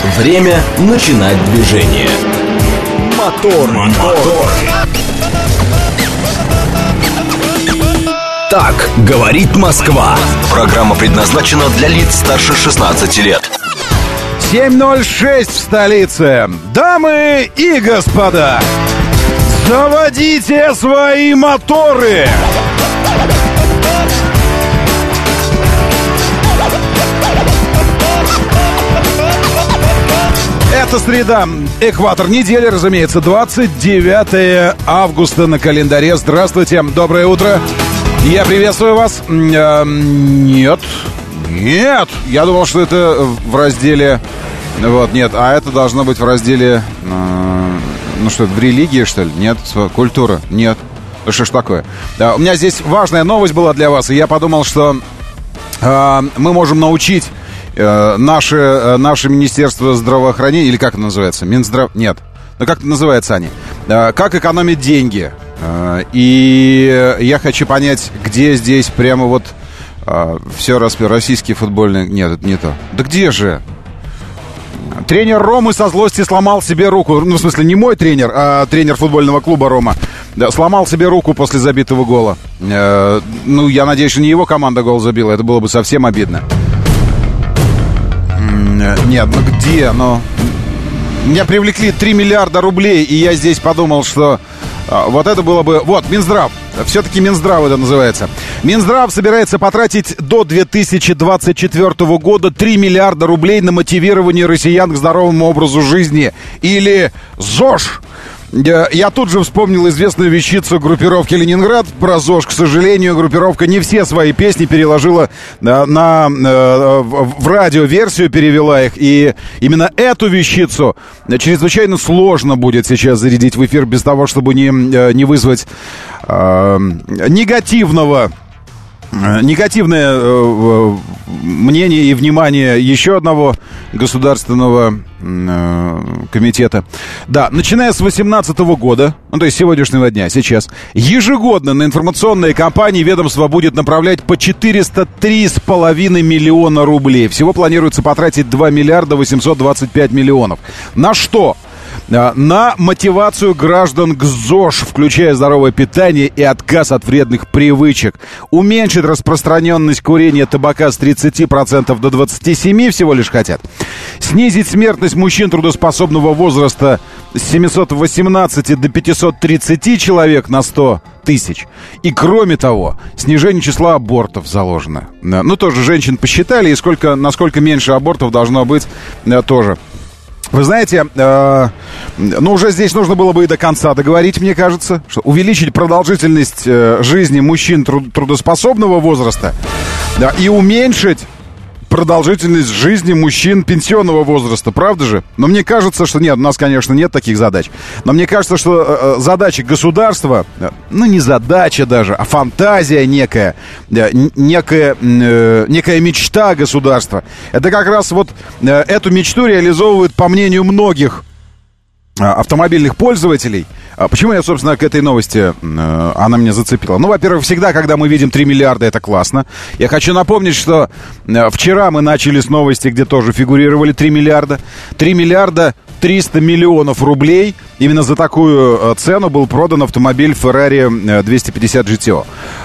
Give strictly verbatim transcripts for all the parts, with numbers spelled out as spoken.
Время начинать движение. Мотор, мотор. Так говорит Москва. Программа предназначена для лиц старше шестнадцати лет. семь ноль шесть в столице. Дамы и господа, заводите свои моторы. Это среда, экватор недели, разумеется, двадцать девятое августа на календаре. Здравствуйте, доброе утро. Я приветствую вас. Э, нет, нет, я думал, что это в разделе... Вот, нет, а это должно быть в разделе... Э, ну что, в религии, что ли? Нет, культура? Нет. Ну что ж такое? Э, у меня здесь важная новость была для вас, и я подумал, что э, мы можем научить э, наше, наше Министерство здравоохранения, или как это называется? Минздрав... Нет. Ну как это называется, они? Э, как экономить деньги? И я хочу понять, где здесь прямо вот а, все распи... российские футбольные... Нет, это не то. Да где же? Тренер Ромы со злости сломал себе руку. Ну, в смысле, не мой тренер, а тренер футбольного клуба Рома. Да, сломал себе руку после забитого гола. э, Ну, я надеюсь, что не его команда гол забила. Это было бы совсем обидно. Нет, ну где? Ну... Меня привлекли три миллиарда рублей, и я здесь подумал, что а, вот это было бы... Вот, Минздрав. Все-таки Минздрав это называется. Минздрав собирается потратить до две тысячи двадцать четвёртого года три миллиарда рублей на мотивирование россиян к здоровому образу жизни. Или ЗОЖ. Я тут же вспомнил известную вещицу группировки «Ленинград» про ЗОЖ. К сожалению, группировка не все свои песни переложила на, на, в радиоверсию, перевела их. И именно эту вещицу чрезвычайно сложно будет сейчас зарядить в эфир без того, чтобы не, не вызвать э, негативного... Негативное э, мнение и внимание еще одного государственного э, комитета. Да, начиная с две тысячи восемнадцатого года, ну то есть сегодняшнего дня, сейчас, ежегодно на информационные кампании ведомство будет направлять по четыреста три с половиной миллиона рублей. Всего планируется потратить два миллиарда восемьсот двадцать пять миллионов. На что? На мотивацию граждан к ЗОЖ, включая здоровое питание и отказ от вредных привычек. Уменьшить распространенность курения табака с тридцати процентов до двадцати семи процентов всего лишь хотят. Снизить смертность мужчин трудоспособного возраста с семисот восемнадцати до пятисот тридцати человек на сто тысяч. И кроме того, снижение числа абортов заложено. Ну, тоже женщин посчитали, и сколько, насколько меньше абортов должно быть, тоже. Вы знаете, э, ну уже здесь нужно было бы и до конца договорить, мне кажется, что увеличить продолжительность э, жизни мужчин труд- трудоспособного возраста, да, и уменьшить продолжительность жизни мужчин пенсионного возраста, правда же? Но мне кажется, что нет, у нас, конечно, нет таких задач. Но мне кажется, что э, задача государства, э, ну не задача даже, а фантазия некая, э, некая, э, некая мечта государства. Это как раз вот э, эту мечту реализовывают, по мнению многих автомобильных пользователей. Почему я, собственно, к этой новости, э, она меня зацепила? Ну, во-первых, всегда, когда мы видим три миллиарда, это классно. Я хочу напомнить, что э, вчера мы начали с новости, где тоже фигурировали три миллиарда. три миллиарда триста миллионов рублей. Именно за такую э, цену был продан автомобиль Ferrari двести пятьдесят джи ти о.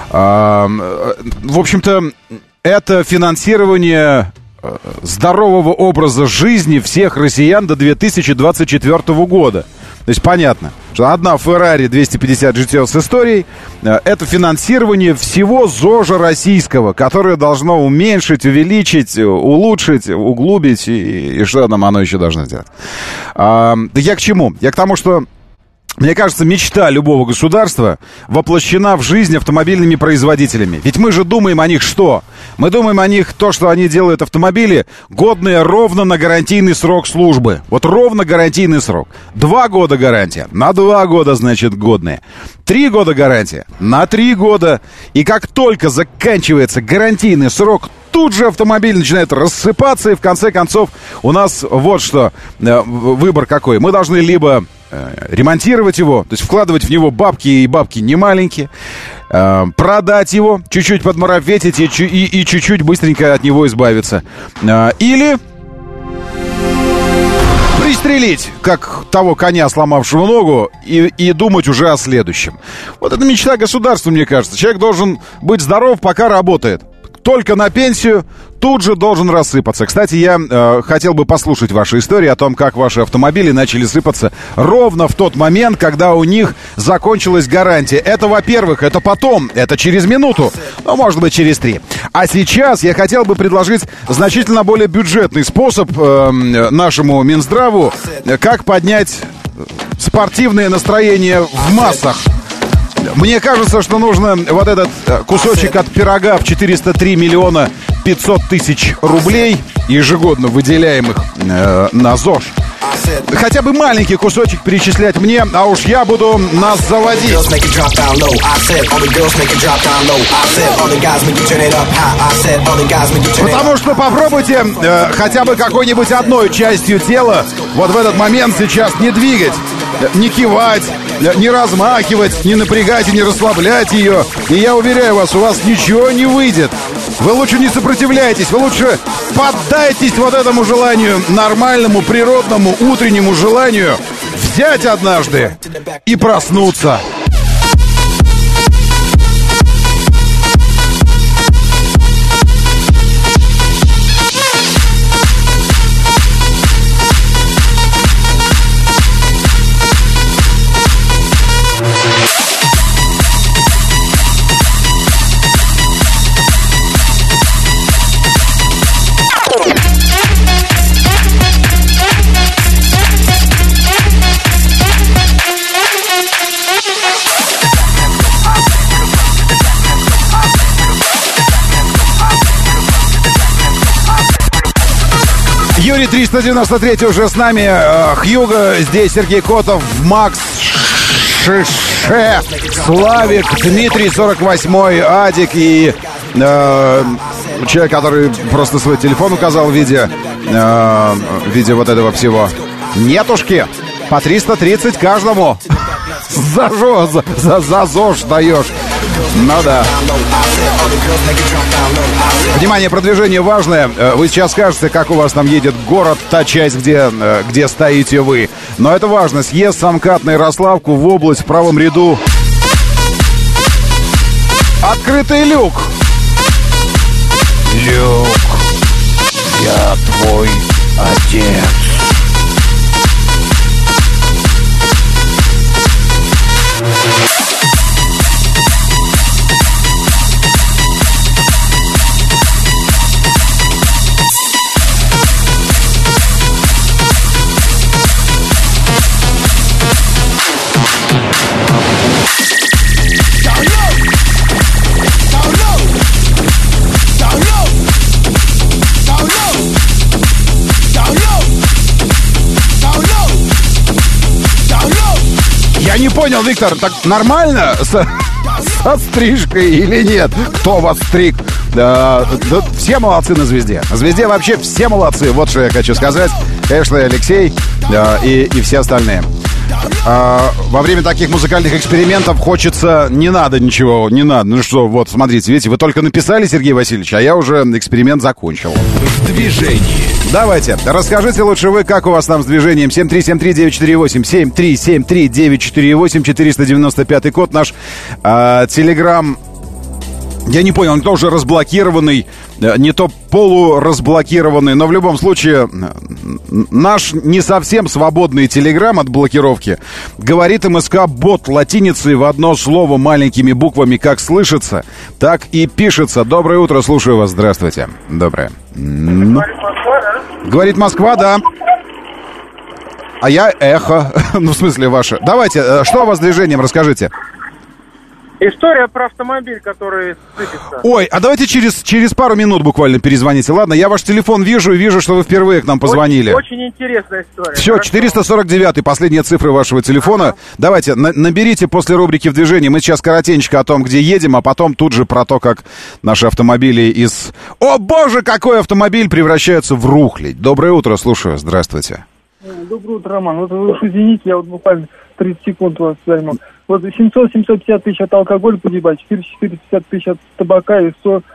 Э, э, в общем-то, это финансирование здорового образа жизни всех россиян до две тысячи двадцать четвёртого года. То есть понятно, что одна Ferrari двести пятьдесят джи ти о с историей — это финансирование всего ЗОЖа российского, которое должно уменьшить, увеличить, улучшить, углубить, и, и что нам оно еще должно сделать. А, да я к чему? Я к тому, что мне кажется, мечта любого государства воплощена в жизнь автомобильными производителями. Ведь мы же думаем о них что? Мы думаем о них то, что они делают автомобили, годные ровно на гарантийный срок службы. Вот ровно гарантийный срок. Два года гарантия. На два года, значит, годные. Три года гарантия. На три года. И как только заканчивается гарантийный срок, тут же автомобиль начинает рассыпаться, и в конце концов у нас вот что, выбор какой. Мы должны либо ремонтировать его, то есть вкладывать в него бабки, и бабки не маленькие, э, продать его, чуть-чуть подмарафетить и, и, и чуть-чуть быстренько от него избавиться. Э, или... пристрелить, как того коня, сломавшего ногу, и, и думать уже о следующем. Вот это мечта государства, мне кажется. Человек должен быть здоров, пока работает. Только на пенсию тут же должен рассыпаться. Кстати, я э, хотел бы послушать ваши истории о том, как ваши автомобили начали сыпаться ровно в тот момент, когда у них закончилась гарантия. Это, во-первых, это потом, это через минуту, ну, может быть, через три. А сейчас я хотел бы предложить значительно более бюджетный способ э, нашему Минздраву, как поднять спортивное настроение в массах. Мне кажется, что нужно вот этот кусочек от пирога в четыреста три миллиона пятьсот тысяч рублей, ежегодно выделяемых э, на ЗОЖ, хотя бы маленький кусочек перечислять мне, а уж я буду нас заводить. Потому что попробуйте э, хотя бы какой-нибудь одной частью тела вот в этот момент сейчас не двигать, не кивать, не размахивать, не напрягать и не расслаблять ее. И я уверяю вас, у вас ничего не выйдет. Вы лучше не сопротивляйтесь, вы лучше поддайтесь вот этому желанию, нормальному, природному, утреннему желанию взять однажды и проснуться. Юрий триста девяносто три уже с нами, э, Хьюго, здесь Сергей Котов, Макс Шише, Славик, Дмитрий сорок восьмой, Адик и э, человек, который просто свой телефон указал в виде, э, в виде вот этого всего. Нетушки, по триста тридцать каждому. За жо, за, за, за ЗОЖ даешь. Ну да. Внимание, продвижение важное. Вы сейчас скажете, как у вас там едет город, та часть, где, где стоите вы. Но это важно. Съезд Самкат на Ярославку в область в правом ряду. Открытый люк. Люк, я твой отец. Я не понял, Виктор, так нормально со, со стрижкой или нет? Кто вас стриг? Да, да, все молодцы на «Звезде». На «Звезде» вообще все молодцы. Вот что я хочу сказать. Конечно, Алексей да, и, и все остальные. А, во время таких музыкальных экспериментов хочется... Не надо ничего, не надо. Ну что, вот, смотрите, видите, вы только написали, Сергей Васильевич, а я уже эксперимент закончил. В движении. Давайте, расскажите лучше вы, как у вас там с движением. семь три семь три девять четыре восемь, семь три семь три девять четыре восемь, четыреста девяносто пятый код наш. А, Телеграм... Я не понял, он тоже разблокированный, не то полуразблокированный, но в любом случае наш не совсем свободный Телеграм от блокировки говорит МСК-бот латиницей в одно слово маленькими буквами, как слышится, так и пишется. Доброе утро, слушаю вас, здравствуйте. Доброе. Ну. Говорит Москва, да. А я эхо, ну в смысле ваше. Давайте, что у вас с движением, расскажите. История про автомобиль, который сыпется. Ой, а давайте через, через пару минут буквально перезвоните. Ладно, я ваш телефон вижу и вижу, что вы впервые к нам позвонили. Очень, очень интересная история. Все, четыреста сорок девять, последние цифры вашего телефона. Ага. Давайте, на, наберите после рубрики «В движении». Мы сейчас коротенько о том, где едем, а потом тут же про то, как наши автомобили из... О, боже, какой автомобиль превращается в рухлядь. Доброе утро, слушаю, здравствуйте. Доброе утро, Роман. Вот вы уж извините, я вот буквально тридцать секунд вас займу. Вот семьсот семьсот пятьдесят тысяч от алкоголя погибать, четыреста четыреста пятьдесят тысяч от табака и сто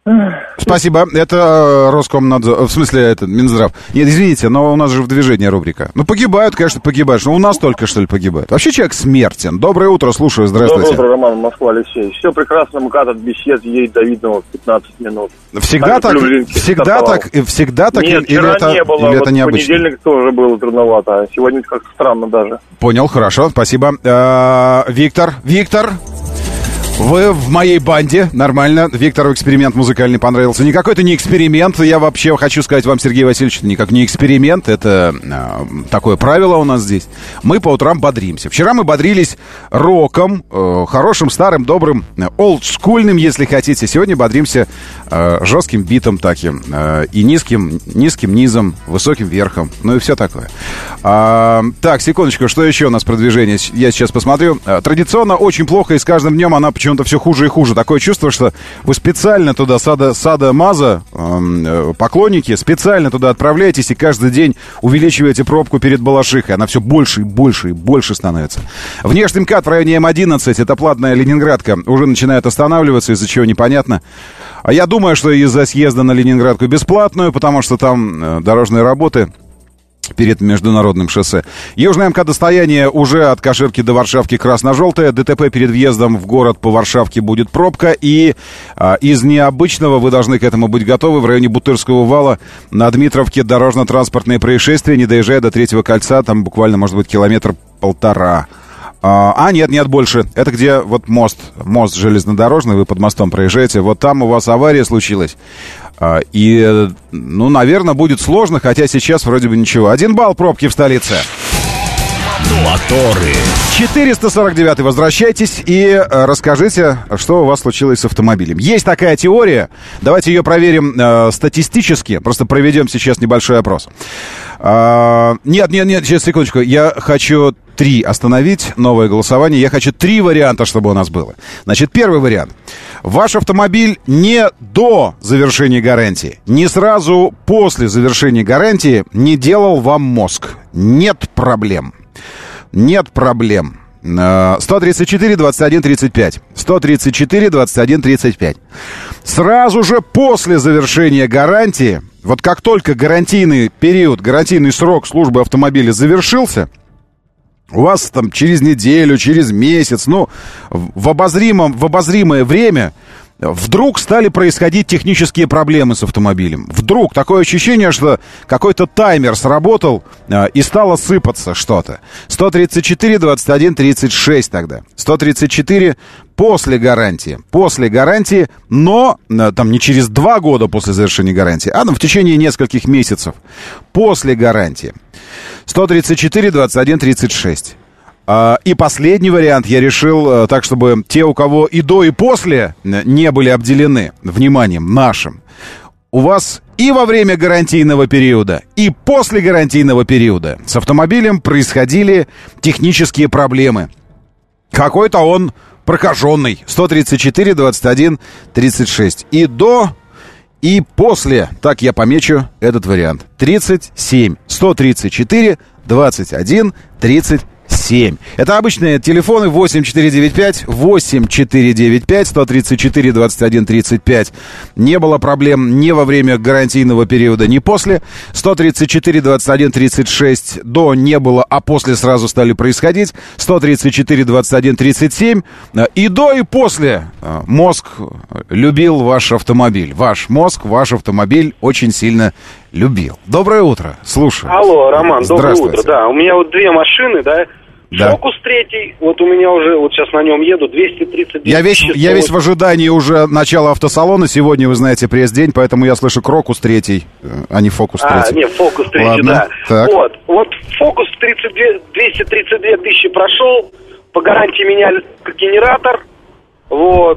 Спасибо. Это Роскомнадзор. В смысле, это Минздрав. Нет, извините, но у нас же в движении рубрика. Ну, погибают, конечно, погибают. Но у нас только, что ли, погибают. Вообще человек смертен. Доброе утро, слушаю. Здравствуйте. Доброе утро, Роман, Москва, Алексей. Все прекрасно, МКАД от бесед едет до Видного пятнадцать минут. Всегда так? Всегда так? Всегда так? Нет, вчера это, не было. Или вот это необычно? В понедельник тоже было трудновато, а сегодня как-то странно даже. Понял, хорошо, спасибо. А, Виктор, Виктор... Вы в моей банде, нормально. Виктору эксперимент музыкальный понравился. Никакой это не эксперимент. Я вообще хочу сказать вам, Сергей Васильевич, это никак не эксперимент. Это э, такое правило у нас здесь. Мы по утрам бодримся. Вчера мы бодрились роком, э, хорошим, старым, добрым, э, олдскульным, если хотите. Сегодня бодримся э, жестким битом таким. Э, и низким, низким низом, высоким верхом. Ну и все такое. А, так, секундочку, что еще у нас про движение? Я сейчас посмотрю. А, традиционно очень плохо, и с каждым днем она почему-то все хуже и хуже. Такое чувство, что вы специально туда, сада, сада Маза, э, поклонники, специально туда отправляетесь и каждый день увеличиваете пробку перед Балашихой. Она все больше и больше и больше становится. Внешний МКАД в районе Эм одиннадцать, это платная Ленинградка, уже начинает останавливаться, из-за чего непонятно. А я думаю, что из-за съезда на Ленинградку бесплатную, потому что там э, дорожные работы перед международным шоссе. Южное МКАД-достояние уже от Каширки до Варшавки красно-желтое. ДТП перед въездом в город по Варшавке будет пробка. И а, из необычного, вы должны к этому быть готовы, в районе Бутырского вала на Дмитровке дорожно-транспортные происшествия, не доезжая до Третьего кольца, там буквально, может быть, километр-полтора. А, а, нет, нет, больше. Это где вот мост, мост железнодорожный, вы под мостом проезжаете. Вот там у вас авария случилась. А, и, ну, наверное, будет сложно, хотя сейчас вроде бы ничего. Один балл пробки в столице. Моторы. четыреста сорок девятый, возвращайтесь и э, расскажите, что у вас случилось с автомобилем. Есть такая теория, давайте ее проверим э, статистически, просто проведем сейчас небольшой опрос. Э, нет, нет, нет, сейчас, секундочку, я хочу три остановить, новое голосование, я хочу три варианта, чтобы у нас было. Значит, первый вариант. Ваш автомобиль не до завершения гарантии, не сразу после завершения гарантии не делал вам мозг. Нет проблем. Нет проблем. сто тридцать четыре двадцать один тридцать пять. сто тридцать четыре двадцать один тридцать пять. Сразу же после завершения гарантии, вот как только гарантийный период, гарантийный срок службы автомобиля завершился, у вас там через неделю, через месяц, ну, в обозримом, в обозримое время вдруг стали происходить технические проблемы с автомобилем. Вдруг такое ощущение, что какой-то таймер сработал э, и стало сыпаться что-то. сто тридцать четыре двадцать один тридцать шесть тогда. сто тридцать четыре после гарантии. После гарантии, но э, там не через два года после завершения гарантии, а ну, в течение нескольких месяцев после гарантии. сто тридцать четыре двадцать один тридцать шесть. И последний вариант я решил так, чтобы те, у кого и до, и после не были обделены вниманием нашим. У вас и во время гарантийного периода, и после гарантийного периода с автомобилем происходили технические проблемы. Какой-то он прокаженный. сто тридцать четыре двадцать один тридцать шесть. И до, и после. Так я помечу этот вариант. тридцать семь. сто тридцать четыре двадцать один тридцать семь. Это обычные телефоны восемь четыре девять пять восемь четыре девять пять сто тридцать четыре двадцать один тридцать пять. Не было проблем ни во время гарантийного периода, ни после. сто тридцать четыре двадцать один тридцать шесть до не было, а после сразу стали происходить. сто тридцать четыре двадцать один тридцать семь. И до, и после мозг любил ваш автомобиль. Ваш мозг, ваш автомобиль очень сильно любил. Доброе утро, слушаю. Алло, Роман, доброе утро. Да, у меня вот две машины, да. Да. Фокус третий, вот у меня уже, вот сейчас на нем еду, двести тридцать девять. Я весь, я весь в ожидании уже начала автосалона. Сегодня, вы знаете, пресс-день, поэтому я слышу Крокус третий, а не Фокус третий. А, нет, Фокус третий, ладно, да. Так. Вот, вот Фокус тридцать две, двести тридцать две тысячи прошел, по гарантии меняли генератор, вот,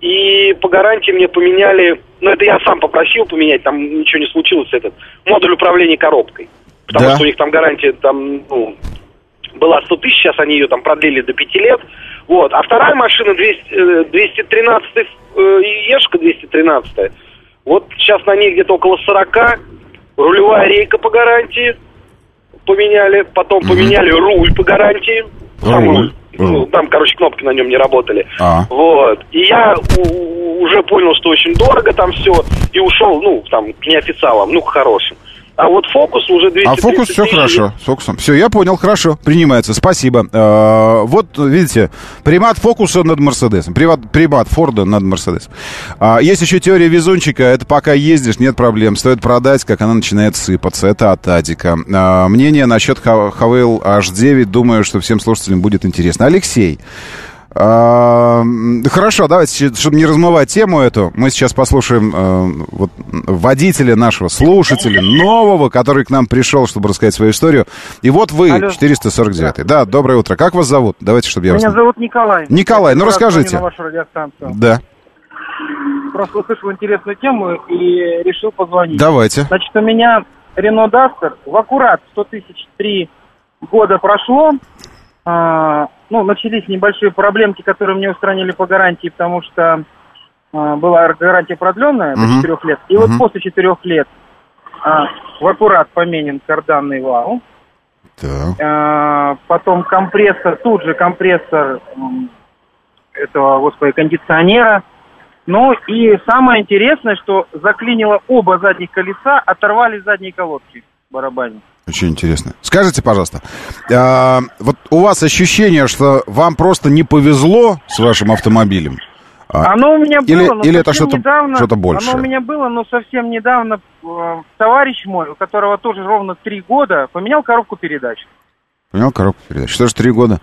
и по гарантии мне поменяли, ну это я сам попросил поменять, там ничего не случилось, этот модуль управления коробкой, потому да. что у них там гарантия, там, ну... была сто тысяч, сейчас они ее там продлили до пяти лет. Вот. А вторая машина двести тринадцать, Ешка двести тринадцать. Вот сейчас на ней где-то около сорока. Рулевая рейка по гарантии поменяли. Потом mm-hmm. поменяли руль по гарантии. Сам руль. Ну, там, короче, кнопки на нем не работали. А. Вот. И я у- уже понял, что очень дорого там все, и ушел, ну, там, к неофициалам, ну, к хорошим. А вот фокус уже двести тридцать А фокус все тысяч. хорошо, с фокусом. Все, я понял, хорошо, принимается, спасибо. Э, вот, видите, примат фокуса над Мерседесом, примат, примат Форда над Мерседесом. А, есть еще теория везунчика, это пока ездишь, нет проблем, стоит продать, как она начинает сыпаться, это от Адика. А, мнение насчет Хавейл эйч девять, думаю, что всем слушателям будет интересно. Алексей. А, хорошо, давайте, чтобы не размывать тему эту, мы сейчас послушаем а, вот, водителя нашего, слушателя нового, который к нам пришел, чтобы рассказать свою историю. И вот вы, Алло. четыреста сорок девятый. Да, доброе утро. Как вас зовут? Давайте, чтобы я Меня вас... зовут Николай. Николай, ну Я расскажите. звоню на вашу радиостанцию. Да, Просто услышал интересную тему и решил позвонить. давайте. Значит, у меня Renault Duster в аккурат сто тысяч три года прошло. А, ну, начались небольшие проблемки, которые мне устранили по гарантии, потому что а, была гарантия продленная до Мгм. четырех лет. И Мгм. вот после четырех лет а, в аккурат поменен карданный вал. Так. А, потом компрессор, тут же компрессор м, этого, господи, кондиционера. Ну и самое интересное, что заклинило оба задних колеса, оторвали задние колодки в барабане. Очень интересно. Скажите, пожалуйста, а, вот у вас ощущение, что вам просто не повезло с вашим автомобилем? А, Оно у меня было, или- но или это совсем что-то- недавно, что-то большее? Оно у меня было, но совсем недавно э, товарищ мой, у которого тоже ровно три года, поменял коробку передач. Понял, коробку передач. Что ж, три года.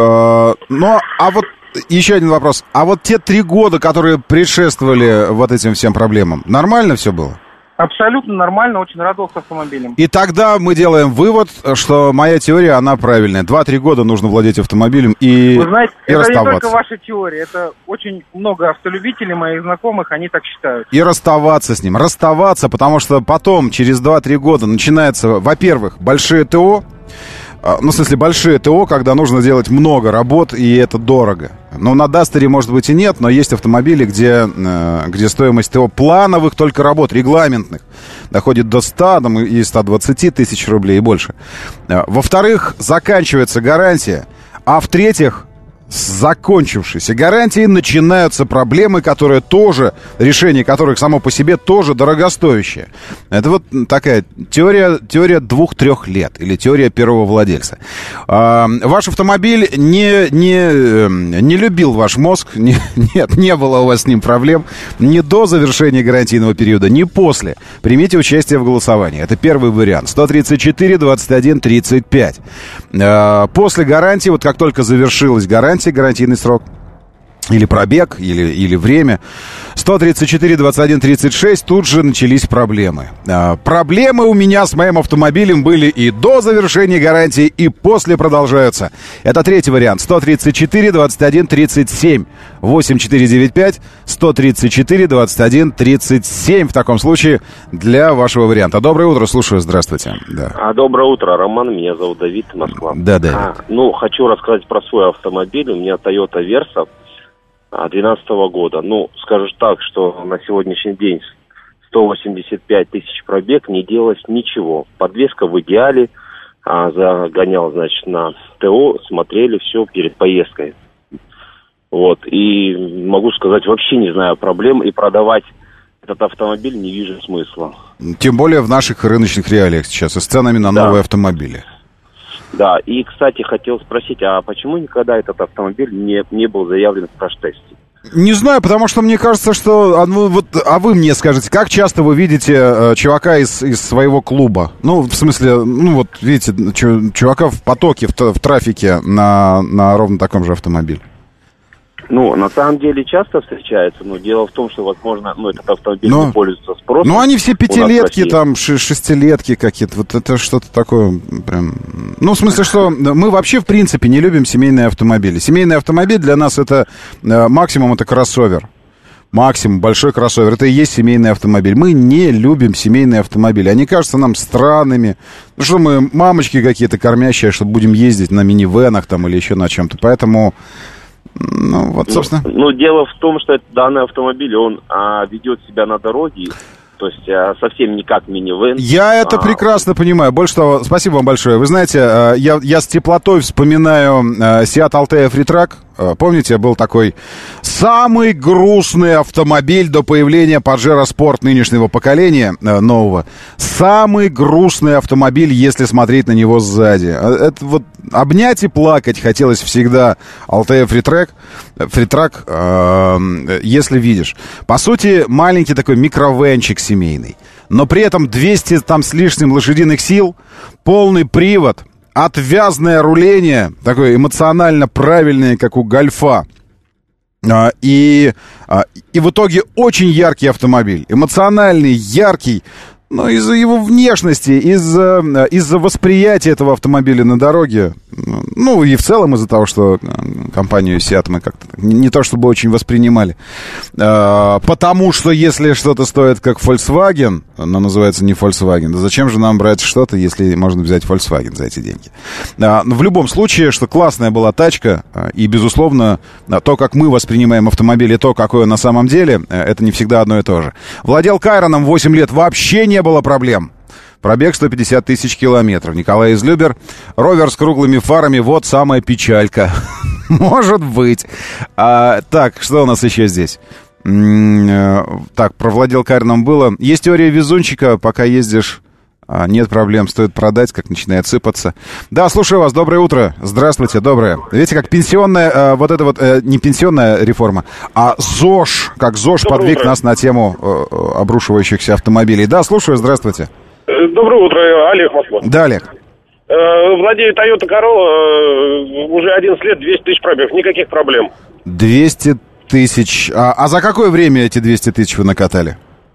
Э, ну, а вот еще один вопрос. А вот те три года, которые предшествовали вот этим всем проблемам, нормально все было? Абсолютно нормально, очень радовался автомобилем. И тогда мы делаем вывод, что моя теория, она правильная. Два-три года нужно владеть автомобилем и, Вы знаете, и это не расставаться. только ваша теория, это очень много автолюбителей, моих знакомых, они так считают. И расставаться с ним. Расставаться, потому что потом, через два-три года, начинается, во-первых, большие ТО. А, Ну, в смысле, большие ТО, когда нужно делать много работ, и это дорого. Ну, на Дастере, может быть, и нет, но есть автомобили, где, э, где стоимость ТО плановых только работ, регламентных, доходит до ста там, и ста двадцати тысяч рублей и больше. А, Во-вторых, заканчивается гарантия. А в-третьих, с закончившейся гарантией начинаются проблемы, которые тоже, решение которых само по себе тоже дорогостоящее. Это вот такая теория, теория двух-трех лет или теория первого владельца. А, ваш автомобиль не, не, не любил ваш мозг, не, нет, не было у вас с ним проблем ни до завершения гарантийного периода, ни после. Примите участие в голосовании. Это первый вариант. сто тридцать четыре двадцать один тридцать пять. А, после гарантии, вот как только завершилась гарантия, гарантийный срок, или пробег, или, или время, сто тридцать четыре двадцать один тридцать шесть, тут же начались проблемы. А, проблемы у меня с моим автомобилем были и до завершения гарантии, и после продолжаются. Это третий вариант. сто тридцать четыре двадцать один тридцать семь. восемь четыре девять пять сто тридцать четыре двадцать один тридцать семь. В таком случае для вашего варианта. Доброе утро, слушаю, здравствуйте. Да, А, доброе утро, Роман, меня зовут Давид, Москва. да, да. А, ну, хочу рассказать про свой автомобиль. У меня Toyota Versa две тысячи двенадцатого года. Ну, скажу так, что на сегодняшний день сто восемьдесят пять тысяч пробег, не делалось ничего. Подвеска в идеале, а, загонял, значит, на ТО, смотрели все перед поездкой. Вот, и могу сказать, вообще не знаю проблем, и продавать этот автомобиль не вижу смысла. Тем более в наших рыночных реалиях сейчас и с ценами на Да. новые автомобили. Да, и, кстати, хотел спросить, а почему никогда этот автомобиль не, не был заявлен в краш-тесте? Не знаю, потому что мне кажется, что... А, ну, вот, а вы мне скажите, как часто вы видите э, чувака из, из своего клуба? Ну, в смысле, ну вот, видите, чу- чувака в потоке, в, т- в трафике на, на ровно таком же автомобиле? Ну, на самом деле часто встречается, но дело в том, что, возможно, ну, этот автомобиль Но- не пользуется спросом. Ну, они все у нас в пятилетки, России. там, ши- шестилетки какие-то. Вот это что-то такое прям... Ну, в смысле, что мы вообще, в принципе, не любим семейные автомобили. Семейный автомобиль для нас это э, максимум, это кроссовер. Максимум, большой кроссовер. Это и есть семейный автомобиль. Мы не любим семейные автомобили. Они кажутся нам странными. Ну, что мы, мамочки какие-то кормящие, что будем ездить на минивенах там или еще на чем-то. Поэтому, ну, вот, собственно... Ну, ну, дело в том, что этот данный автомобиль, он а, ведет себя на дороге то есть а, совсем не как минивэн. Я это а... прекрасно понимаю. Больше того, спасибо вам большое. Вы знаете, я, я с теплотой вспоминаю Seat Altea Freetrack. Помните, был такой самый грустный автомобиль до появления Pajero Sport нынешнего поколения, нового. Самый грустный автомобиль, если смотреть на него сзади. Это вот обнять и плакать хотелось всегда Altea Freetrack, Freetrack, э, если видишь. По сути, маленький такой микровенчик семейный. Но при этом двести там с лишним лошадиных сил, полный привод, отвязное руление, такое эмоционально правильное, как у Гольфа. А, и, а, и в итоге очень яркий автомобиль. Эмоциональный, яркий. Но из-за его внешности, из-за, из-за восприятия этого автомобиля на дороге, ну и в целом из-за того, что компанию Seat мы как-то не то чтобы очень воспринимали. А, потому что если что-то стоит как Volkswagen, но называется не Volkswagen, да зачем же нам брать что-то, если можно взять Volkswagen за эти деньги? А, но в любом случае, что классная была тачка, и, безусловно, то, как мы воспринимаем автомобиль, и то, какой он на самом деле, это не всегда одно и то же. Владел Кайроном восемь лет, вообще не было проблем. Пробег сто пятьдесят тысяч километров. Николай из Любер. Ровер с круглыми фарами. Вот самая печалька. Может быть. А, так, что у нас еще здесь? М-м- так, про владел Кайроном было. Есть теория везунчика. Пока ездишь, а, нет проблем. Стоит продать, как начинает сыпаться. Да, слушаю вас. Доброе утро. Здравствуйте, доброе. Видите, как пенсионная, а, вот это вот, а, не пенсионная реформа, а ЗОЖ, как ЗОЖ Доброе подвиг утро. нас на тему а, обрушивающихся автомобилей. Да, слушаю, здравствуйте. Доброе утро, Олег, Москва. Да, Олег. Владею Toyota Corolla, уже одиннадцать лет, двести тысяч пробег, никаких проблем. двести тысяч. А, а за какое время эти двести тысяч вы накатали?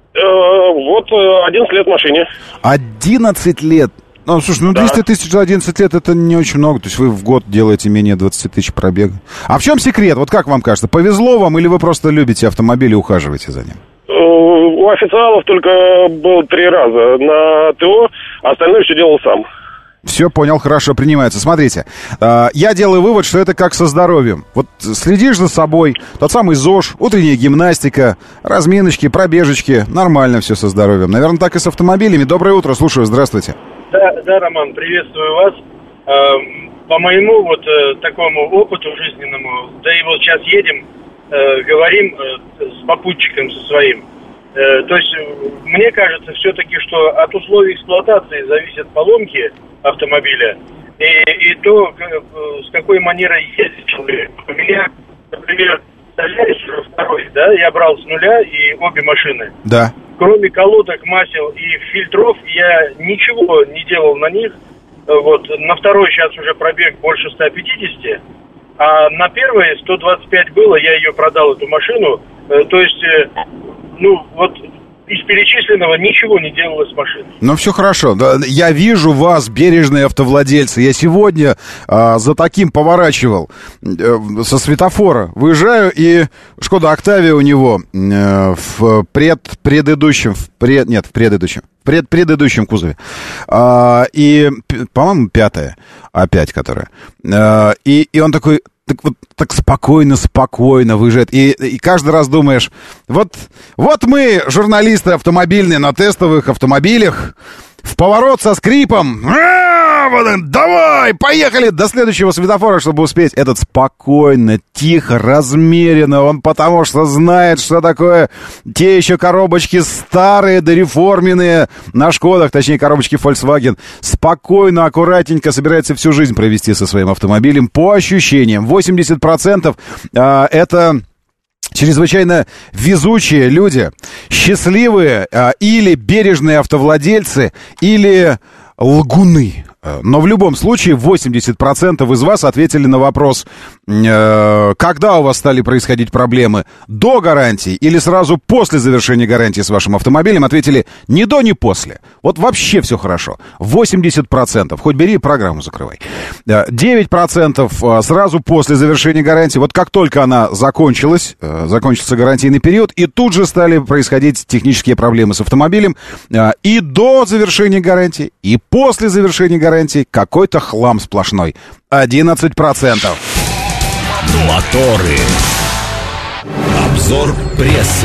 Вот одиннадцать лет в машине. одиннадцать лет? Ну, слушай, ну двести тысяч за одиннадцать лет это не очень много. То есть вы в год делаете менее двадцать тысяч пробега. А в чем секрет? Вот как вам кажется? Повезло вам или вы просто любите автомобиль и ухаживаете за ним? У официалов только был три раза на ТО, а остальное все делал сам. Все, понял, хорошо, принимается. Смотрите, э, я делаю вывод, что это как со здоровьем. Вот следишь за собой, тот самый ЗОЖ, утренняя гимнастика, разминочки, пробежечки, нормально все со здоровьем. Наверное, так и с автомобилями. Доброе утро, слушаю, здравствуйте. Да, да, Роман, приветствую вас. Э, по моему вот э, такому опыту жизненному, да и вот сейчас едем, э, говорим э, с попутчиком со своим. Э, то есть, э, мне кажется все-таки, что от условий эксплуатации зависят поломки автомобиля и, и то, как, с какой манерой ездит человек. У меня, например, Солярис второй, да, я брал с нуля и обе машины. Да. Кроме колодок, масел и фильтров, я ничего не делал на них. Вот, на второй сейчас уже пробег больше ста пятидесяти, а на первой сто двадцать пять было, я ее продал, эту машину. То есть, ну, вот из перечисленного ничего не делалось с машиной. Ну, все хорошо. Да, я вижу вас, бережные автовладельцы. Я сегодня а, за таким поворачивал э, со светофора. Выезжаю, и Шкода Октавия у него э, в пред, предыдущем, в пред, нет, в предыдущем, в пред, предыдущем кузове. А, и, по-моему, пятая, опять которая. А, и, и он такой... Так вот, так спокойно, спокойно выезжает. И, и каждый раз думаешь, вот, вот мы, журналисты автомобильные, на тестовых автомобилях, в поворот со скрипом. А, вот, давай, поехали до следующего светофора, чтобы успеть. Этот спокойно, тихо, размеренно. Он потому что знает, что такое те еще коробочки старые, дореформенные на Шкодах, точнее, коробочки Volkswagen. Спокойно, аккуратненько собирается всю жизнь провести со своим автомобилем. По ощущениям, восемьдесят процентов а, это... чрезвычайно везучие люди, счастливые а, или бережные автовладельцы, или лгуны. Но в любом случае восемьдесят процентов из вас ответили на вопрос, э, когда у вас стали происходить проблемы, до гарантии или сразу после завершения гарантии с вашим автомобилем, ответили ни до, ни после. Вот вообще все хорошо. восемьдесят процентов. Хоть бери, программу закрывай. девять процентов сразу после завершения гарантии. Вот как только она закончилась, э, закончился гарантийный период, и тут же стали происходить технические проблемы с автомобилем. Э, и до завершения гарантии, и после завершения гарантии какой-то хлам сплошной. одиннадцать процентов. Моторы. Обзор прессы.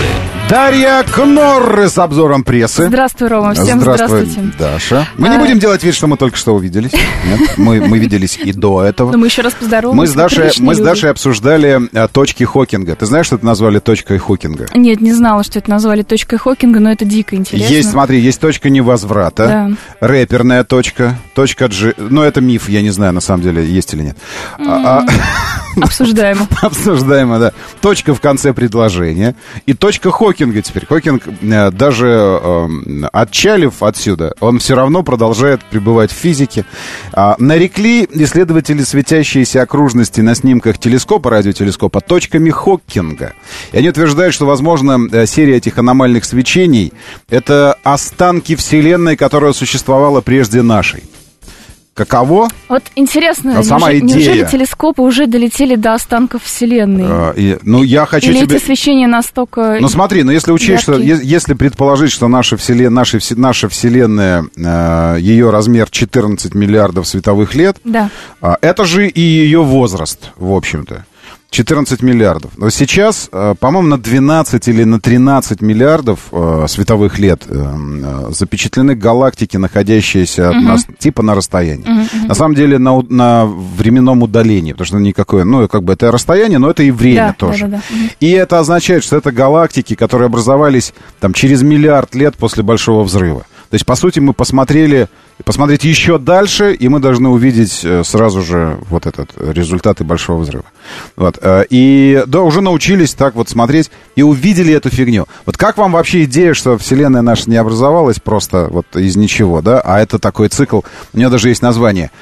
Дарья Кнорр с обзором прессы. Здравствуй, Рома. Всем Здравствуй, здравствуйте. Даша. Мы а... не будем делать вид, что мы только что увиделись. Нет, мы, мы виделись и до этого. Но мы еще раз поздороваемся. Мы с Дашей, мы с Дашей обсуждали а, точки Хокинга. Ты знаешь, что это назвали точкой Хокинга? Нет, не знала, что это назвали точкой Хокинга, но это дико интересно. Есть, смотри, есть точка невозврата, да. Рэперная точка, точка G. Ну, это миф, я не знаю, на самом деле, есть или нет. Mm-hmm. А, а... Обсуждаемо. Обсуждаемо, да. Точка в конце предложения. И точка Хокинга теперь. Хокинг, даже э, отчалив отсюда, он все равно продолжает пребывать в физике. А, нарекли исследователи светящиеся окружности на снимках телескопа, радиотелескопа, точками Хокинга. И они утверждают, что, возможно, серия этих аномальных свечений — это останки Вселенной, которая существовала прежде нашей. Каково? Вот интересно, а сама неужели, идея. неужели телескопы уже долетели до останков Вселенной? А, и, ну, я хочу Или тебе... эти свечения настолько... Ну, смотри, ну, если учесть, яркие. что... Если предположить, что наша Вселенная, наша, наша Вселенная э, ее размер четырнадцать миллиардов световых лет, да. э, это же и ее возраст, в общем-то. четырнадцать миллиардов. Но сейчас, по-моему, на двенадцать или на тринадцать миллиардов э, световых лет э, запечатлены галактики, находящиеся uh-huh. на, типа на расстоянии. Uh-huh, uh-huh. На самом деле на, на временном удалении, потому что никакое, ну, как бы это расстояние, но это и время да, тоже. Да, да, да. Uh-huh. И это означает, что это галактики, которые образовались там через миллиард лет после Большого взрыва. То есть, по сути, мы посмотрели, посмотреть еще дальше, и мы должны увидеть сразу же вот этот результаты Большого взрыва. Вот. И да, уже научились так вот смотреть и увидели эту фигню. Вот как вам вообще идея, что Вселенная наша не образовалась просто вот из ничего, да? А это такой цикл, у нее даже есть название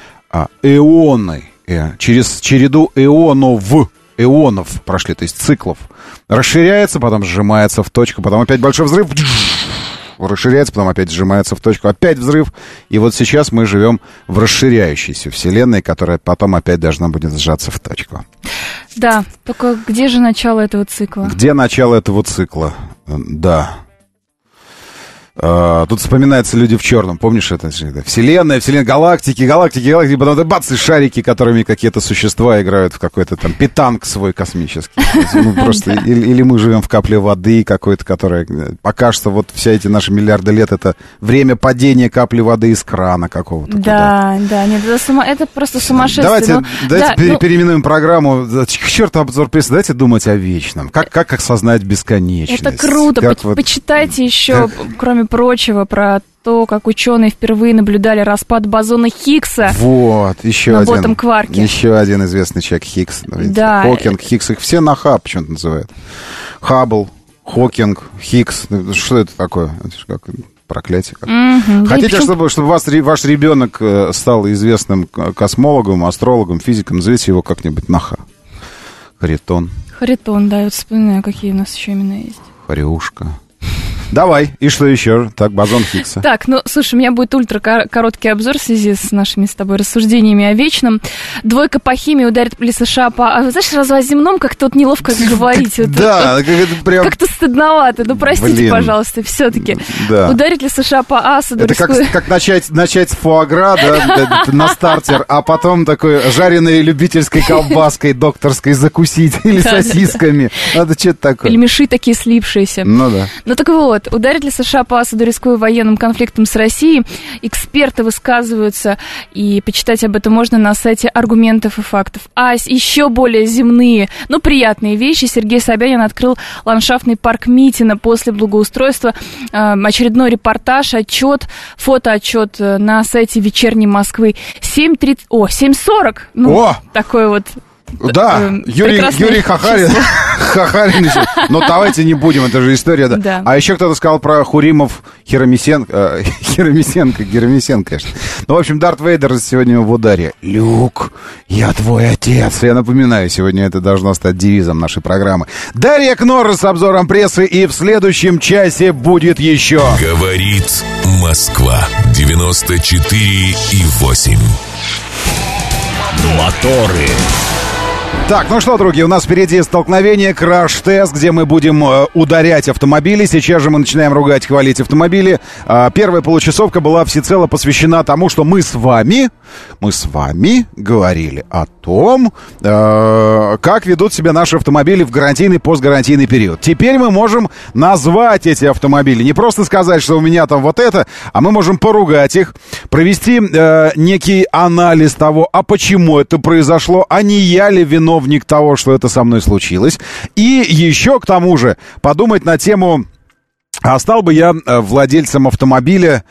эоны. Через череду эонов, эонов прошли, то есть циклов. Расширяется, потом сжимается в точку, потом опять большой взрыв, расширяется, потом опять сжимается в точку, опять взрыв. И вот сейчас мы живем в расширяющейся Вселенной, которая потом опять должна будет сжаться в точку. Да, только где же начало этого цикла? Где начало этого цикла? Да. Uh, тут вспоминаются люди в черном, помнишь это? Вселенная, вселенная, галактики, галактики, галактики, потом бац, и шарики, которыми какие-то существа играют в какой-то там питанг свой космический. Ну, просто, или, или мы живем в капле воды какой-то, которая пока что вот все эти наши миллиарды лет это время падения капли воды из крана какого-то. Да, куда-то. Да, нет, это, сума, это просто сумасшествие. Давайте, но, давайте да, пере, ну... переименуем программу. К черту обзор прессы, давайте думать о вечном. Как, как осознать бесконечность? Это круто, как По- вот... почитайте еще, как... кроме прочего, про то, как ученые впервые наблюдали распад бозона Хиггса. Вот, еще на один. ботом кварке. Еще один известный человек Хиггс. Да. Хокинг, Хиггс, их все на Ха почему-то называют. Хаббл, Хокинг, Хиггс. Что это такое? Это же как проклятие. Как. Mm-hmm. Хотите, да чтобы, чтобы вас, ваш ребенок стал известным космологом, астрологом, физиком, назовите его как-нибудь на Ха. Харитон. Харитон, да, я вот вспоминаю, какие у нас еще имена есть. Хариушка. Давай, и что еще? Так, бозон Хиггса. Так, ну, слушай, у меня будет ультра короткий обзор в связи с нашими с тобой рассуждениями о вечном. Двойка по химии ударит по США по... А, знаешь, разве о земном как-то вот неловко говорить? Вот, да, вот, это прям... Как-то стыдновато. Ну, простите, Блин. пожалуйста, все-таки. Да. Ударит ли США по Асаду? Это рискуя... как, как начать, начать с фуагра, да, на стартер, а потом такой жареной любительской колбаской докторской закусить или сосисками. Надо что-то такое. Или меши такие слипшиеся. Ну да. Ну так вот, ударит ли США по Асаду, рискуя военным конфликтом с Россией? Эксперты высказываются, и почитать об этом можно на сайте «Аргументов и фактов». А еще более земные, но приятные вещи. Сергей Собянин открыл ландшафтный парк Митино после благоустройства. Очередной репортаж, отчет, фотоотчет на сайте «Вечерней Москвы». семь тридцать... О, семь сорок! Ну, О! такой вот... Да, э, Юрий, Юрий Хахарин. Хахарин еще. Но давайте не будем, это же история, да. Да. А еще кто-то сказал про Хуримов Херамисенко. Э, Херамисенко, Герамисенко, конечно. Ну, в общем, Дарт Вейдер сегодня в ударе. Люк, я твой отец. Я напоминаю, сегодня это должно стать девизом нашей программы. Дарья Кнорр с обзором прессы, и в следующем часе будет еще. Говорит Москва. девяносто четыре и восемь. Моторы. Так, ну что, други, у нас впереди столкновение, краш-тест, где мы будем э, ударять автомобили. Сейчас же мы начинаем ругать, хвалить автомобили. Э, первая получасовка была всецело посвящена тому, что мы с вами, мы с вами говорили о том, э, как ведут себя наши автомобили в гарантийный, постгарантийный период. Теперь мы можем назвать эти автомобили. Не просто сказать, что у меня там вот это, а мы можем поругать их, провести э, некий анализ того, а почему это произошло, а не я ли виновник того, что это со мной случилось. И еще к тому же подумать на тему, а стал бы я владельцем автомобиля,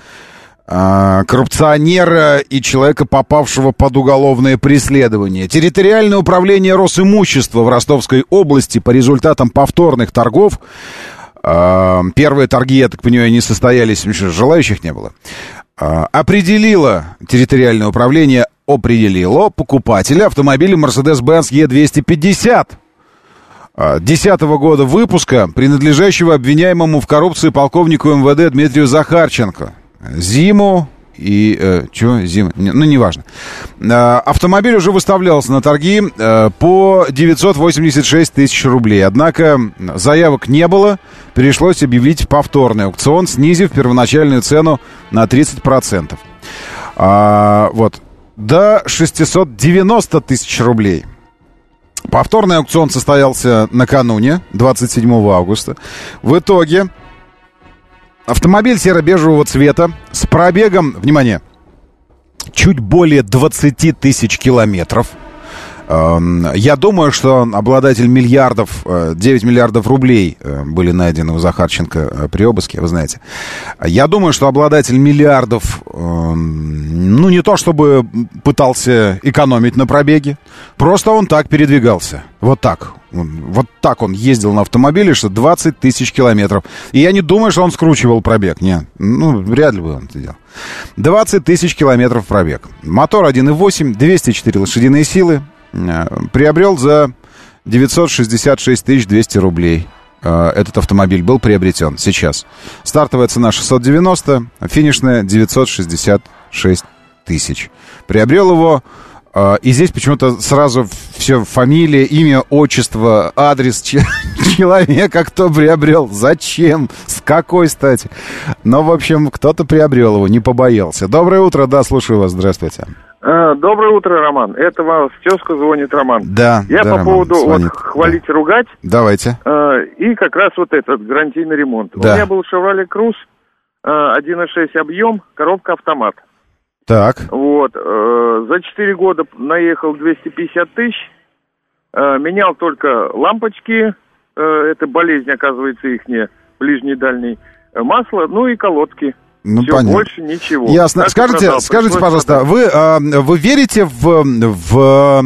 коррупционера и человека, попавшего под уголовное преследование. Территориальное управление Росимущества в Ростовской области по результатам повторных торгов, первые торги, я так понимаю, не состоялись, желающих не было, определило территориальное управление, определило покупателя автомобиля Mercedes-Benz и двести пятьдесят десятого года выпуска, принадлежащего обвиняемому в коррупции полковнику эм вэ дэ Дмитрию Захарченко. Зиму и... Э, чего? Зиму? Ну, неважно. Э, автомобиль уже выставлялся на торги э, по девятьсот восемьдесят шесть тысяч рублей. Однако заявок не было. Пришлось объявить повторный аукцион, снизив первоначальную цену на тридцать процентов. А, вот. До шестьсот девяносто тысяч рублей. Повторный аукцион состоялся накануне, двадцать седьмого августа. В итоге автомобиль серо-бежевого цвета с пробегом, внимание, чуть более двадцать тысяч километров. Я думаю, что обладатель миллиардов, девять миллиардов рублей были найдены у Захарченко при обыске, вы знаете. Я думаю, что обладатель миллиардов, ну, не то чтобы пытался экономить на пробеге, просто он так передвигался. Вот так. Вот так он ездил на автомобиле, что двадцать тысяч километров. И я не думаю, что он скручивал пробег. Нет, ну, вряд ли бы он это делал. двадцать тысяч километров пробег. Мотор один и восемь, двести четыре лошадиные силы. Приобрел за девятьсот шестьдесят шесть тысяч двести рублей. Этот автомобиль был приобретен сейчас. Стартовая цена шестьсот девяносто, финишная девятьсот шестьдесят шесть тысяч. Приобрел его, и здесь почему-то сразу все фамилия, имя, отчество, адрес человека, кто приобрел, зачем, с какой стати. Но, в общем, кто-то приобрел его, не побоялся. Доброе утро, да, слушаю вас, здравствуйте. Доброе утро, Роман. Это вам в тезку звонит Роман. Да, Я да, по Роман поводу звонит. вот, хвалить и ругать. Давайте. И как раз вот этот гарантийный ремонт. Да. У меня был Chevrolet Cruze, один и шесть объем, коробка автомат. Так. Вот. За четыре года наехал двести пятьдесят тысяч. Менял только лампочки. Это болезнь, оказывается, ихняя, ближний и дальний. Масло, ну и колодки. Ну, все, понятно. больше ничего. Ясно. Так Скажите, продал, скажите, пришлось пожалуйста, вы, а, вы верите в, в,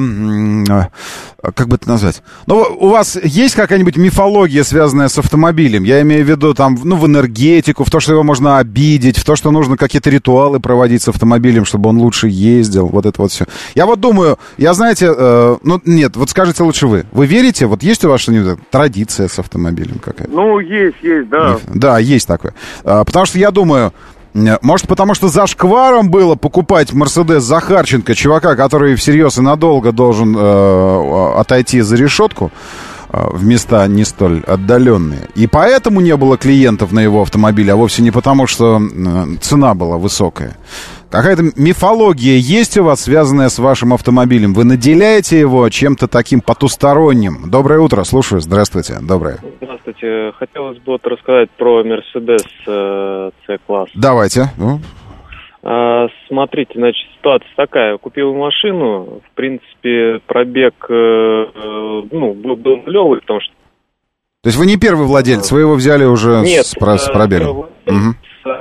как бы это назвать? Ну, у вас есть какая-нибудь мифология, связанная с автомобилем? Я имею в виду, там, ну, в энергетику, в то, что его можно обидеть, в то, что нужно какие-то ритуалы проводить с автомобилем, чтобы он лучше ездил, вот это вот все. Я вот думаю, я, знаете, э, ну, нет, вот скажите лучше вы. Вы верите? Вот есть у вас что-нибудь, традиция с автомобилем какая-то? Ну, есть, есть, да. Да, есть такое. А, потому что я думаю... Может, потому что зашкваром было покупать Мерседес Захарченко, чувака, который всерьез и надолго должен э, отойти за решетку э, в места не столь отдаленные. И поэтому не было клиентов на его автомобиле, а вовсе не потому, что э, цена была высокая. Какая-то мифология есть у вас, связанная с вашим автомобилем? Вы наделяете его чем-то таким потусторонним? Доброе утро, слушаю. Здравствуйте. Доброе. Здравствуйте. Хотелось бы вот рассказать про Mercedes э, C-класс. Давайте. Ну. А, смотрите, значит, ситуация такая. Купил машину, в принципе, пробег, э, э, ну, был, был нулевый, потому что... То есть вы не первый владелец, вы его взяли уже Нет, с, с пробегом? Э, угу.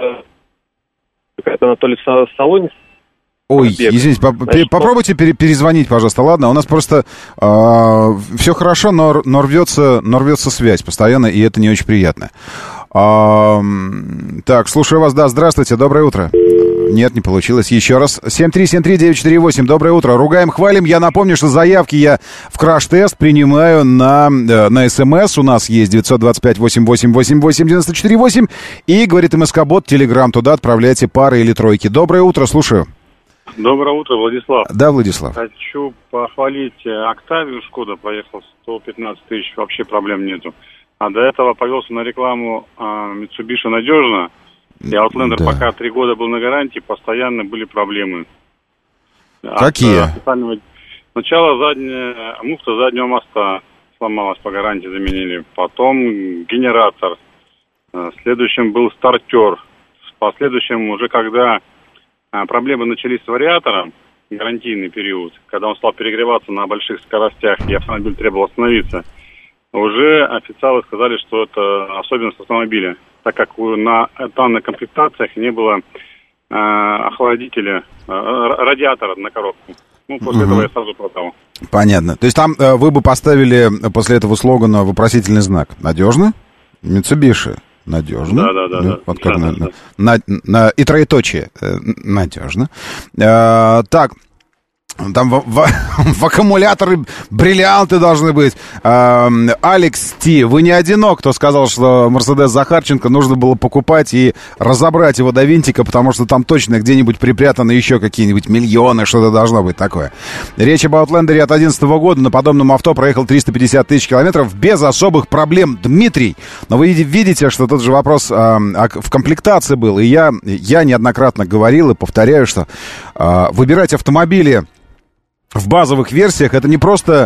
Это Анатолий в салоне. Ой, Пробег. извините, по- Значит, попробуйте пере- перезвонить, пожалуйста, ладно? У нас просто э, все хорошо, но, но, рвется, но рвется связь постоянно, и это не очень приятно. А, так, слушаю вас, да, здравствуйте, доброе утро. Нет, не получилось. Еще раз. семь три семь три девять четыре восемь. Доброе утро. Ругаем, хвалим. Я напомню, что заявки я в краш-тест принимаю на, на СМС. У нас есть девять два пять восемь восемь восемь восемь девять четыре восемь. И, говорит МСК-бот, Телеграм. Туда отправляйте пары или тройки. Доброе утро, слушаю. Доброе утро, Владислав. Да, Владислав. Хочу похвалить Октавию Шкода, проехал сто пятнадцать тысяч, вообще проблем нету. А до этого повелся на рекламу Mitsubishi надежно. И Outlander да. пока три года был на гарантии, постоянно были проблемы. Какие? От, сначала задняя, муфта заднего моста сломалась, по гарантии заменили. Потом генератор. Следующим был стартер. В последующем уже когда проблемы начались с вариатором, гарантийный период, когда он стал перегреваться на больших скоростях и автомобиль требовал остановиться, уже официалы сказали, что это особенность автомобиля, так как на данных комплектациях не было э, охладителя, э, радиатора на коробку. Ну, после угу. этого я сразу продал. Понятно. То есть там э, вы бы поставили после этого слогана вопросительный знак. Надежно? Mitsubishi. Надежно. Да, да, да. да. Вот как да, на, да. На, на, и троеточие. Надежно. Э, так. Там в, в, в аккумуляторы бриллианты должны быть. Э, Алекс Ти, вы не одинок, кто сказал, что Мерседес Захарченко нужно было покупать и разобрать его до винтика, потому что там точно где-нибудь припрятаны еще какие-нибудь миллионы, что-то должно быть такое. Речь об Outlander от две тысячи одиннадцатого года. На подобном авто проехал триста пятьдесят тысяч километров без особых проблем. Дмитрий, но вы видите, что тот же вопрос э, в комплектации был. И я, я неоднократно говорил и повторяю, что э, выбирать автомобили в базовых версиях это не просто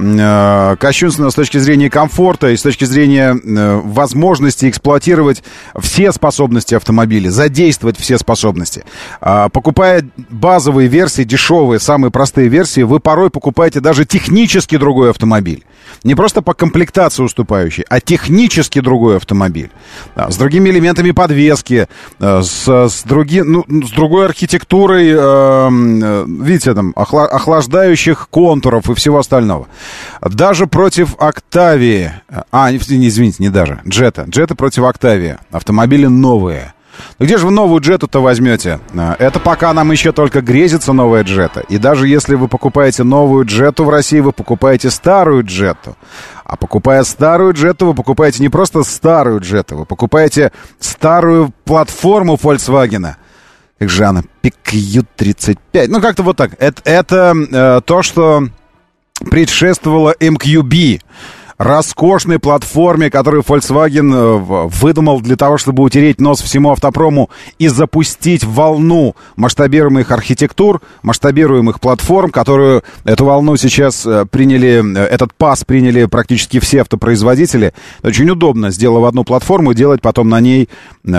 э, кощунственно с точки зрения комфорта и с точки зрения э, возможности эксплуатировать все способности автомобиля, задействовать все способности. Э, покупая базовые версии, дешевые, самые простые версии, вы порой покупаете даже технически другой автомобиль. Не просто по комплектации уступающий, а технически другой автомобиль. С другими элементами подвески, с, с, други, ну, с другой архитектурой, э, видите, там, охла, охлаждающих контуров и всего остального. Даже против Октавии, а, не, извините, не даже, Джета, Джета против Октавии, автомобили новые. Ну где же вы новую Джету-то возьмете? Это пока нам еще только грезится новая Джета. И даже если вы покупаете новую Джету в России, вы покупаете старую Джету. А покупая старую Джету, вы покупаете не просто старую Джету, вы покупаете старую платформу Volkswagen. Как же она? пи кью тридцать пять. Ну как-то вот так. Это, это э, то, что предшествовало эм кью би. Роскошной платформе, которую Volkswagen выдумал для того, чтобы утереть нос всему автопрому и запустить волну масштабируемых архитектур, масштабируемых платформ, которую эту волну сейчас приняли, этот пас приняли практически все автопроизводители. Очень удобно, сделав одну платформу, делать потом на ней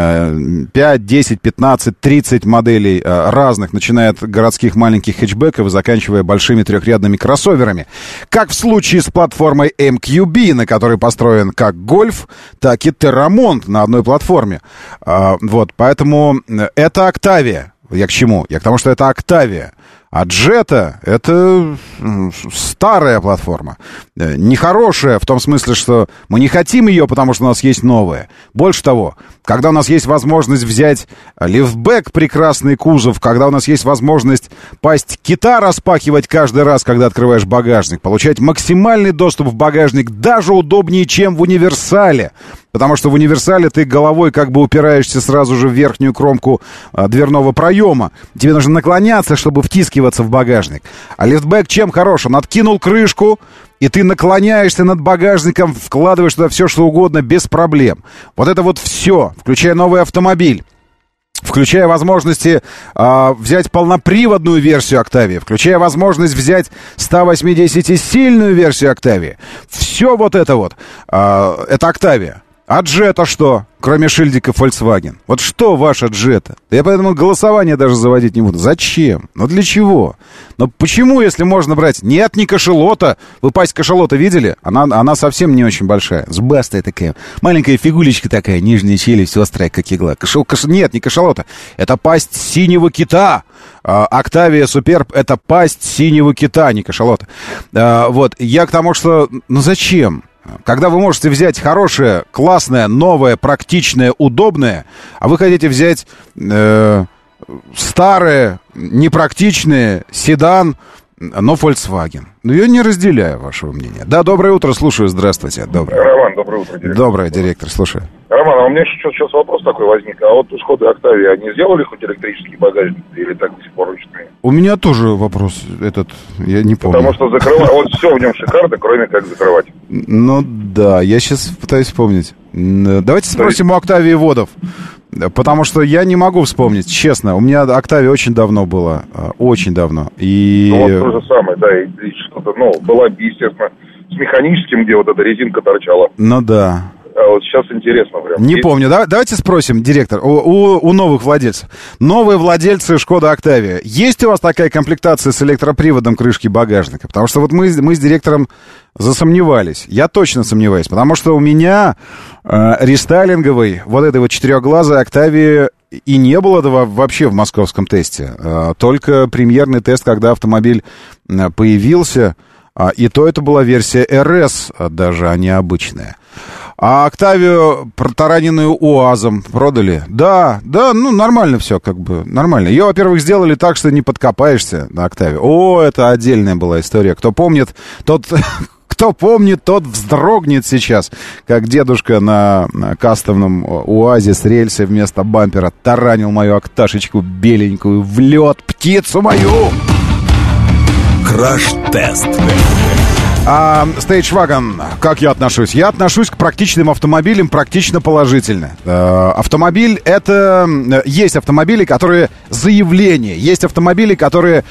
пять, десять, пятнадцать, тридцать моделей разных, начиная от городских маленьких хэтчбеков и заканчивая большими трехрядными кроссоверами. Как в случае с платформой эм кью би, на которой построен как Гольф, так и Террамонт на одной платформе. А, вот, поэтому это Октавия. Я к чему? Я к тому, что это Октавия. А Джета — это старая платформа. Нехорошая в том смысле, что мы не хотим ее, потому что у нас есть новая. Больше того, когда у нас есть возможность взять лифтбэк, прекрасный кузов, когда у нас есть возможность пасть кита распахивать каждый раз, когда открываешь багажник, получать максимальный доступ в багажник даже удобнее, чем в универсале. Потому что в универсале ты головой как бы упираешься сразу же в верхнюю кромку а, дверного проема. Тебе нужно наклоняться, чтобы втискиваться в багажник. А лифтбэк чем хорош? Он откинул крышку, и ты наклоняешься над багажником, вкладываешь туда все, что угодно, без проблем. Вот это вот все, включая новый автомобиль. Включая возможности э, взять полноприводную версию Октавии, включая возможность взять сто восьмидесятисильную версию Октавии. Все вот это вот, э, это Октавия. А Джета что, кроме шильдика Volkswagen? Вот что ваша Джета? Я поэтому голосование даже заводить не буду. Зачем? Ну для чего? Но почему, если можно брать? Нет, не кашалота. Вы пасть кашалота видели? Она, она совсем не очень большая. Зубастая такая. Маленькая фигулечка такая. Нижняя челюсть острая, как игла. Кашал, каш... Нет, не кашалота. Это пасть синего кита. Октавия Суперб — это пасть синего кита, не кашалота. А, вот. Я к тому, что... Ну зачем? Когда вы можете взять хорошее, классное, новое, практичное, удобное, а вы хотите взять э, старое, непрактичное, седан, но Volkswagen. Ну, я не разделяю вашего мнения. Да, доброе утро, слушаю, здравствуйте. Доброе. Роман, доброе утро, директор. Доброе, директор, слушаю. Роман, а у меня сейчас, сейчас вопрос такой возник. А вот у Шкоды Октавия они сделали хоть электрический багажник или так до сих пор ручные? У меня тоже вопрос этот, я не помню. Потому что закрывать, вот все в нем шикарно, кроме как закрывать. Ну да, я сейчас пытаюсь вспомнить. Давайте спросим у Октавии водов. Потому что я не могу вспомнить, честно. У меня Октавия очень давно была. Очень давно. И... Ну вот то же самое, да. И, и что-то, ну, была, естественно, с механическим, где вот эта резинка торчала. Ну да. А вот сейчас интересно прям. Не есть? помню. Да, давайте спросим, директор, у, у, у новых владельцев. Новые владельцы Шкода Октавия. Есть у вас такая комплектация с электроприводом крышки багажника? Потому что вот мы, мы с директором засомневались. Я точно сомневаюсь. Потому что у меня э, рестайлинговой вот этой вот четырехглазой Октавии и не было вообще в московском тесте. Э, только премьерный тест, когда автомобиль появился. Э, и то это была версия эр эс даже, а не обычная. А Октавию, протараненную УАЗом, продали? Да, да, ну, нормально все, как бы, нормально. Ее, во-первых, сделали так, что не подкопаешься на Октавию. О, это отдельная была история. Кто помнит, тот... Кто помнит, тот вздрогнет сейчас, как дедушка на кастомном УАЗе с рельсы вместо бампера таранил мою окташечку беленькую в лед, птицу мою. Краш-тест. А Stage-Wagon, как я отношусь? Я отношусь к практичным автомобилям практично положительно. Э, автомобиль — это... Есть автомобили, которые заявление. Есть автомобили, которые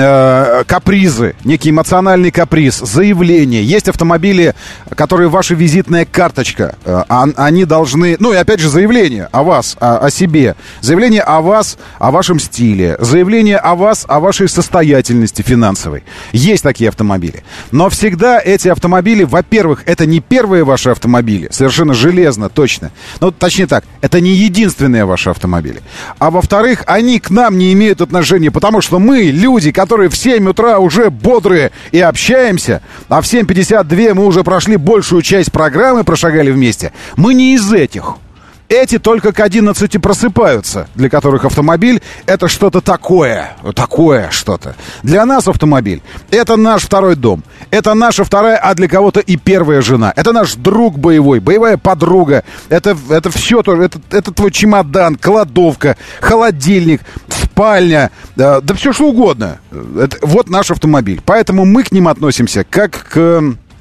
э, капризы, некий эмоциональный каприз, заявление. Есть автомобили, которые ваша визитная карточка. Э, они должны... Ну и опять же заявление о вас, о, о себе. Заявление о вас, о вашем стиле. Заявление о вас, о вашей состоятельности финансовой. Есть такие автомобили. Но всегда Всегда эти автомобили, во-первых, это не первые ваши автомобили, совершенно железно, точно. Ну, точнее так, это не единственные ваши автомобили. А во-вторых, они к нам не имеют отношения, потому что мы, люди, которые в семь утра уже бодрые и общаемся, а в семь пятьдесят два мы уже прошли большую часть программы, прошагали вместе, мы не из этих. Эти только к одиннадцати просыпаются, для которых автомобиль — это что-то такое, такое что-то. Для нас автомобиль — это наш второй дом, это наша вторая, а для кого-то и первая жена. Это наш друг боевой, боевая подруга, это, это все, это, это твой чемодан, кладовка, холодильник, спальня, да, да все что угодно. Это, вот наш автомобиль. Поэтому мы к ним относимся как к...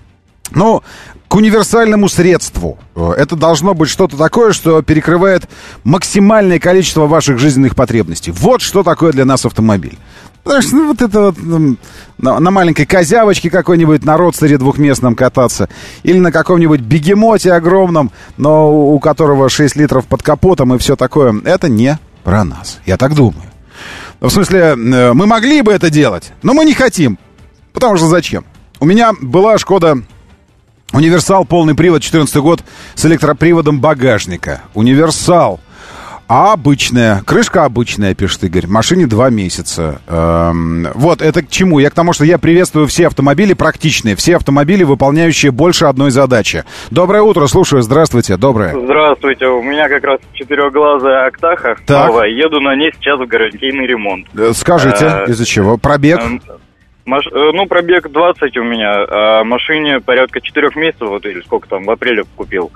Ну, к универсальному средству. Это должно быть что-то такое, что перекрывает максимальное количество ваших жизненных потребностей. Вот что такое для нас автомобиль. Потому что ну, вот это вот ну, на, на маленькой козявочке какой-нибудь, на родстере двухместном кататься, или на каком-нибудь бегемоте огромном, но у которого шесть литров под капотом и все такое, это не про нас. Я так думаю. В смысле, мы могли бы это делать, но мы не хотим. Потому что зачем? У меня была Шкода Универсал, полный привод, четырнадцатый год, с электроприводом багажника. Универсал. А обычная. Крышка обычная, пишет Игорь. Машине два месяца. Эм, вот, это к чему? Я к тому, что я приветствую все автомобили практичные. Все автомобили, выполняющие больше одной задачи. Доброе утро, слушаю. Здравствуйте, доброе. Здравствуйте. У меня как раз четырехглазая Октаха. Так. Новая. Еду на ней сейчас в гарантийный ремонт. Скажите, э- из-за чего? Пробег? Э- Маш... Ну, пробег двадцать у меня, а машине порядка четырех месяцев, вот или сколько там, в апреле купил.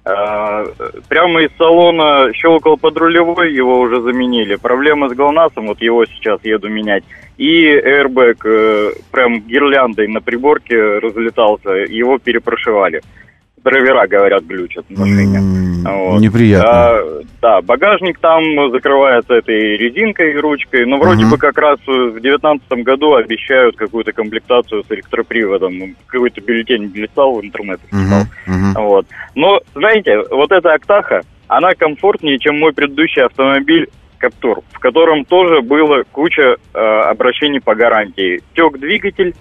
А, прямо из салона щелкал подрулевой, его уже заменили. Проблема с ГЛОНАССом, вот его сейчас еду менять. И airbag э, прям гирляндой на приборке разлетался, его перепрошивали. Драйвера, говорят, глючат в машине. Mm, вот. Неприятно. А, да, багажник там закрывается этой резинкой и ручкой, но вроде uh-huh. бы как раз в девятнадцатом году обещают какую-то комплектацию с электроприводом. Какой-то бюллетень блистал в интернете. Uh-huh. Uh-huh. Вот. Но, знаете, вот эта Октаха, она комфортнее, чем мой предыдущий автомобиль Каптур, в котором тоже было куча э, обращений по гарантии. Тек двигатель,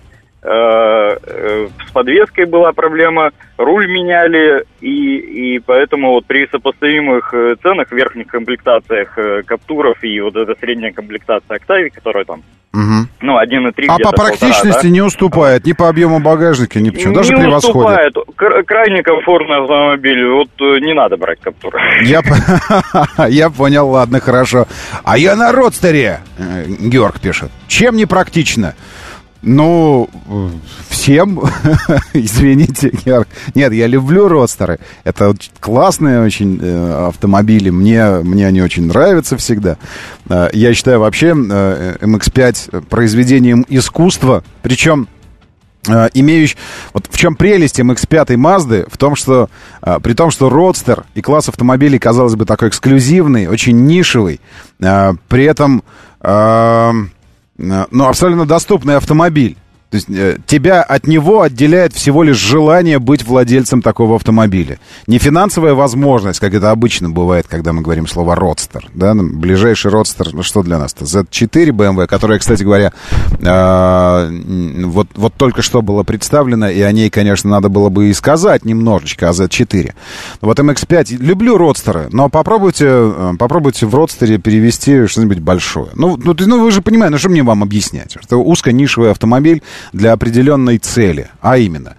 с подвеской была проблема, руль меняли, и, и поэтому вот при сопоставимых ценах в верхних комплектациях Каптуров и вот эта средняя комплектация Октавии, которая там, угу. ну, один и три а по практичности полтора, да? Не уступает, ни по объему багажника, ни почему, даже не превосходит. Уступает, крайне комфортный автомобиль, вот не надо брать Каптур. Я, я понял, ладно, хорошо. А я на родстере, Георг пишет, чем не практично? Ну, всем, извините, я... нет, я люблю родстеры. Это классные очень э, автомобили, мне, мне они очень нравятся всегда. Э, я считаю вообще э, эм икс пять произведением искусства, причем э, имеющий... Вот в чем прелесть эм икс пять Mazda? В том, что э, при том, что родстер и класс автомобилей, казалось бы, такой эксклюзивный, очень нишевый, э, при этом... Э, ну, абсолютно доступный автомобиль. То есть э, тебя от него отделяет всего лишь желание быть владельцем такого автомобиля. Не финансовая возможность, как это обычно бывает, когда мы говорим слово «родстер». Да? Ближайший родстер, ну что для нас-то? зет четыре бэ эм вэ, которая, кстати говоря, э, вот, вот только что было представлено, и о ней, конечно, надо было бы и сказать немножечко, о зет четыре. Вот эм икс пять, люблю родстеры, но попробуйте, попробуйте в родстере перевести что-нибудь большое. Ну, ну, ну вы же понимаете, ну что мне вам объяснять? Это узконишевый автомобиль для определенной цели, а именно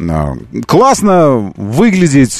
классно выглядеть,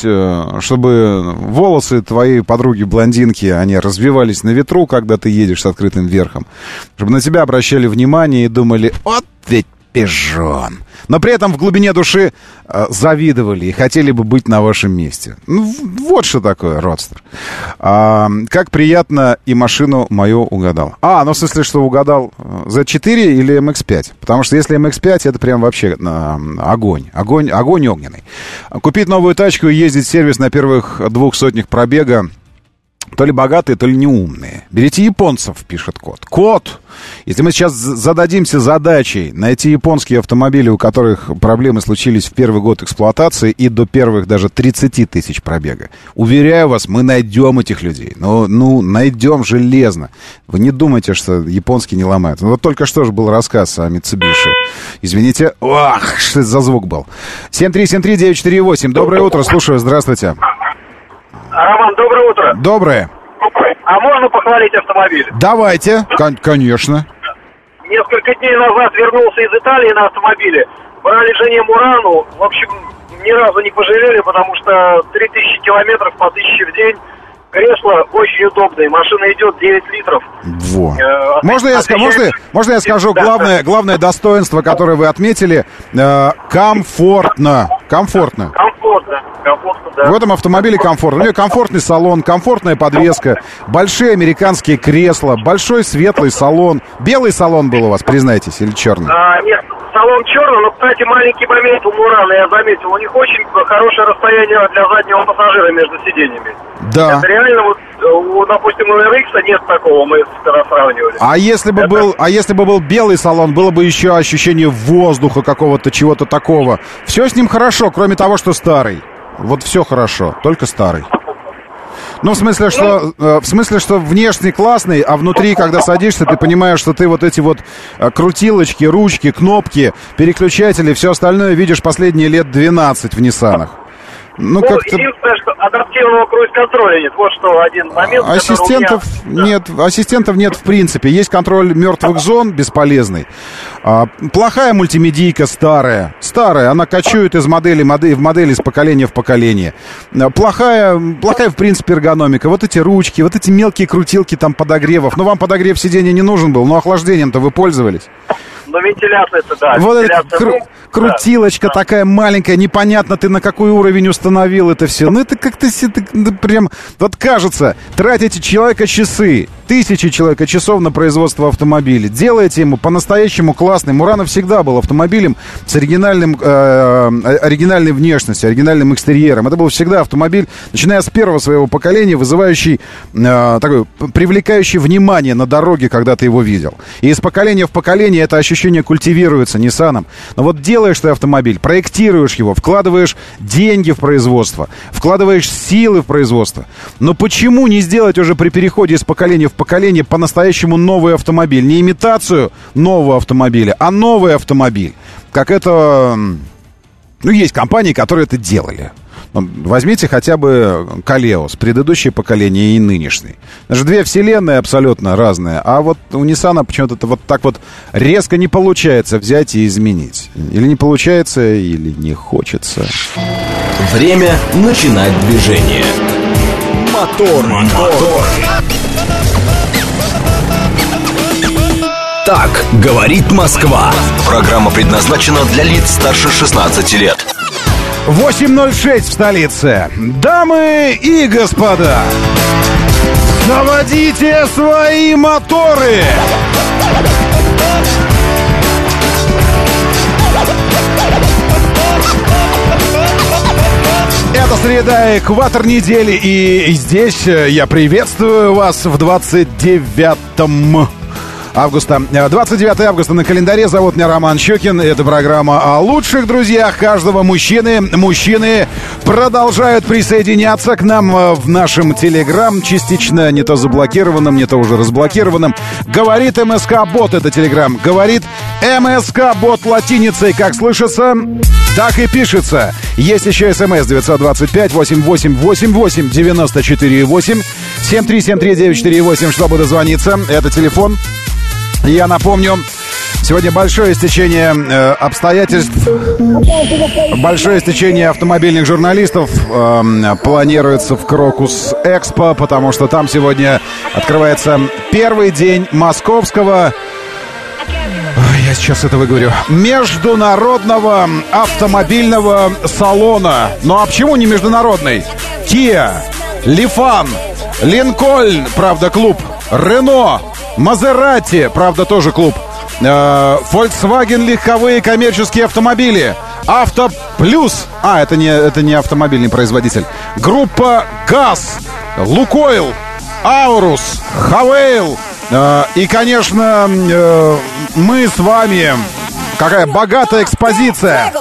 чтобы волосы твоей подруги-блондинки, они развивались на ветру, когда ты едешь с открытым верхом, чтобы на тебя обращали внимание и думали: вот ведь пижон. Но при этом в глубине души э, завидовали и хотели бы быть на вашем месте. Ну, вот что такое родстер. А, как приятно, и машину мою угадал. А, ну в смысле, что угадал зет четыре или эм икс пять. Потому что если эм икс пять, это прям вообще э, огонь. Огонь, огонь огненный. Купить новую тачку и ездить в сервис на первых двух сотнях пробега то ли богатые, то ли неумные. Берите японцев, пишет Кот. Кот! Если мы сейчас зададимся задачей найти японские автомобили, у которых проблемы случились в первый год эксплуатации и до первых даже тридцати тысяч пробега, уверяю вас, мы найдем этих людей. Ну, ну, найдем железно. Вы не думайте, что японские не ломают. Ну, вот только что же был рассказ о Mitsubishi. Извините. Ох, что это за звук был. семь три семь три девять четыре восемь. Доброе утро, слушаю, здравствуйте. Роман, доброе утро. Доброе. А можно похвалить автомобиль? Давайте, Кон- конечно. Несколько дней назад вернулся из Италии на автомобиле. Брали жене Мурану. В общем, ни разу не пожалели, потому что три тысячи километров по тысяче в день. Кресло очень удобное. Машина идет девять литров. Во. Э, можно, я, ска- можно, можно я скажу да, главное, да. главное достоинство, которое вы отметили? Э, комфортно. Комфортно. Комфортно. Комфортно, да. В этом автомобиле комфортно. У нее комфортный салон, комфортная подвеска, большие американские кресла, большой светлый салон. Белый салон был у вас, признайтесь, или черный? А, нет, салон черный, но, кстати, маленький момент у Мурана, я заметил, у них очень хорошее расстояние для заднего пассажира между сиденьями. Да. Это реально, вот, у, допустим, у эр икс нет такого, мы вчера сравнивали. А если бы Это... был, а если бы был белый салон, было бы еще ощущение воздуха какого-то, чего-то такого. Все с ним хорошо, кроме того, что старый. Вот все хорошо, только старый. Ну, в смысле, что, э, в смысле, что внешний классный, а внутри, когда садишься, ты понимаешь, что ты вот эти вот э, крутилочки, ручки, кнопки, переключатели, все остальное видишь последние лет двенадцать в Ниссанах. Ну, ну как-то... единственное, что адаптивного круиз-контроля нет. Вот что один момент. Ассистентов меня... нет, ассистентов нет в принципе. Есть контроль мертвых зон, бесполезный. А, плохая мультимедийка старая. Старая, она кочует из модели, модели в модели из поколения в поколение. Плохая, плохая в принципе эргономика. Вот эти ручки, вот эти мелкие крутилки там подогревов. Ну, вам подогрев сиденья не нужен был, но охлаждением-то вы пользовались. Но вентиляция-то, да. Вот эта кру- ну, крутилочка да, такая маленькая, непонятно ты на какой уровень установил это все. Ну это как-то это, прям, вот кажется, тратите человека часы, тысячи человека часов на производство автомобиля. Делаете ему по-настоящему классный. Мурано всегда был автомобилем с оригинальным, э, оригинальной внешностью, оригинальным экстерьером. Это был всегда автомобиль, начиная с первого своего поколения, вызывающий, э, такой, привлекающий внимание на дороге, когда ты его видел. И из поколения в поколение это ощущение культивируется Ниссаном. Но вот делаешь ты автомобиль, проектируешь его, вкладываешь деньги в производство, вкладываешь силы в производство. Но почему не сделать уже при переходе из поколения в поколение по-настоящему новый автомобиль? Не имитацию нового автомобиля, а новый автомобиль. Как это... Ну, есть компании, которые это делали. Возьмите хотя бы Калеос, предыдущее поколение и нынешний. Это же две вселенные абсолютно разные. А вот у Ниссана почему-то это вот так вот резко не получается взять и изменить. Или не получается, или не хочется. Время начинать движение. Мотор, мотор. Так говорит Москва. Программа предназначена для лиц старше шестнадцати лет. восемь ноль шесть в столице. Дамы и господа, заводите свои моторы. Это среда, экватор недели, и здесь я приветствую вас в двадцать девятом августа. двадцать девятого августа на календаре. Зовут меня Роман Щукин. Это программа о лучших друзьях каждого мужчины. Мужчины продолжают присоединяться к нам в нашем Телеграм, частично не то заблокированном, не то уже разблокированном. Говорит МСК-бот, это Телеграм. Говорит МСК-бот латиницей, как слышится, так и пишется. Есть еще смс девять два пять восемь восемь восемь восемь девять четыре восемь семь три семь три девять четыре восемь, чтобы дозвониться. Это телефон. Я напомню, сегодня большое стечение э, обстоятельств, большое стечение автомобильных журналистов э, планируется в Крокус Экспо, потому что там сегодня открывается первый день московского, я сейчас это выговорю, международного автомобильного салона. Ну а почему не международный? Kia, Лифан, Линкольн, правда, клуб, Рено, Мазерати, правда, тоже клуб, э, Volkswagen легковые коммерческие автомобили, Авто Плюс, а, это не, это не автомобильный производитель, группа ГАЗ, Лукойл, Аурус, Хавейл, э, и, конечно, э, мы с вами. Какая богатая экспозиция.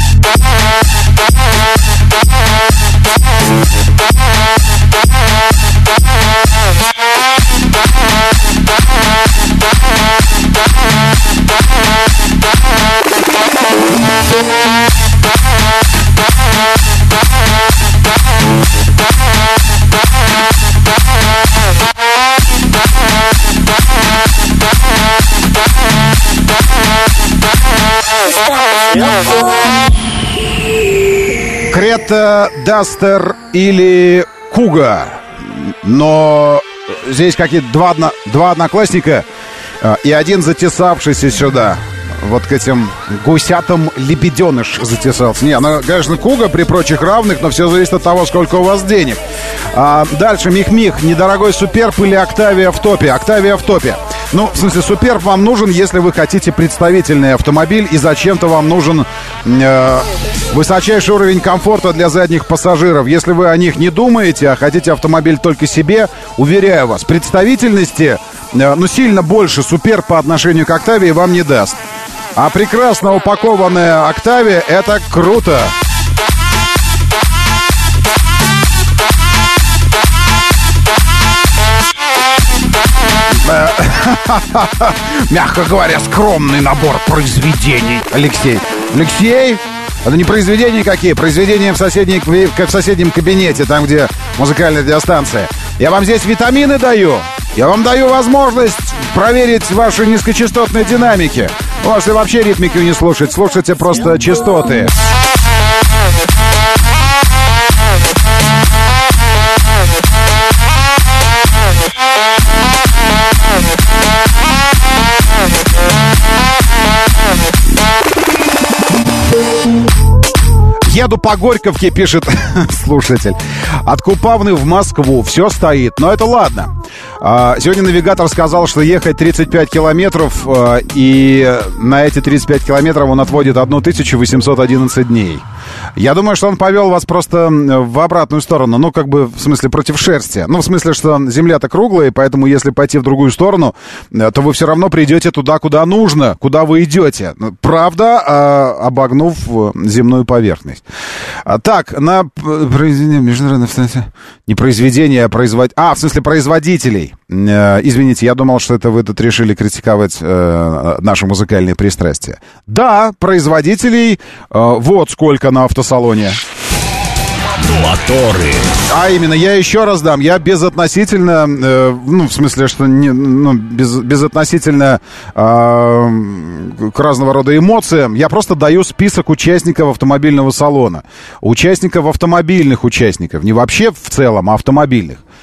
Крета, Дастер или Куга. Но здесь какие-то два, одно, два одноклассника и один затесавшийся сюда. Вот к этим гусятам лебеденыш затесался. Не, ну, конечно, Куга при прочих равных, но все зависит от того, сколько у вас денег. А дальше, Мих-Мих, недорогой Суперб или Октавия в топе? Октавия в топе. Ну, в смысле, Суперб вам нужен, если вы хотите представительный автомобиль, и зачем-то вам нужен э, высочайший уровень комфорта для задних пассажиров. Если вы о них не думаете, а хотите автомобиль только себе, уверяю вас, представительности, э, ну, сильно больше Суперб по отношению к Октавии вам не даст. А прекрасно упакованная Октавия — это круто. Мягко говоря, скромный набор произведений. Алексей. Алексей? Это не произведения какие? Произведения в, соседней, в соседнем кабинете, там, где музыкальная радиостанция. Я вам здесь витамины даю. Я вам даю возможность проверить ваши низкочастотные динамики. Можете вообще ритмику не слушать. Слушайте просто частоты. Еду по Горьковке, пишет слушатель. От Купавны в Москву все стоит, но это ладно. Сегодня навигатор сказал, что ехать тридцать пять километров, и на эти тридцать пять километров он отводит тысячу восемьсот одиннадцать дней. Я думаю, что он повел вас просто в обратную сторону, ну, как бы, в смысле, против шерсти. Ну, в смысле, что Земля-то круглая, и поэтому, если пойти в другую сторону, то вы все равно придете туда, куда нужно, куда вы идете. Правда, обогнув земную поверхность. Так, на произведение международных... Не произведение, а производ... А, в смысле, производителей. Извините, я думал, что это вы тут решили критиковать э, наши музыкальные пристрастия. Да, производителей э, вот сколько на автосалоне. Моторы. А именно, я еще раз дам, я безотносительно, э, ну, в смысле, что не, ну, без, безотносительно э, к разного рода эмоциям, я просто даю список участников автомобильного салона. Участников автомобильных участников, не вообще в целом, а автомобильных.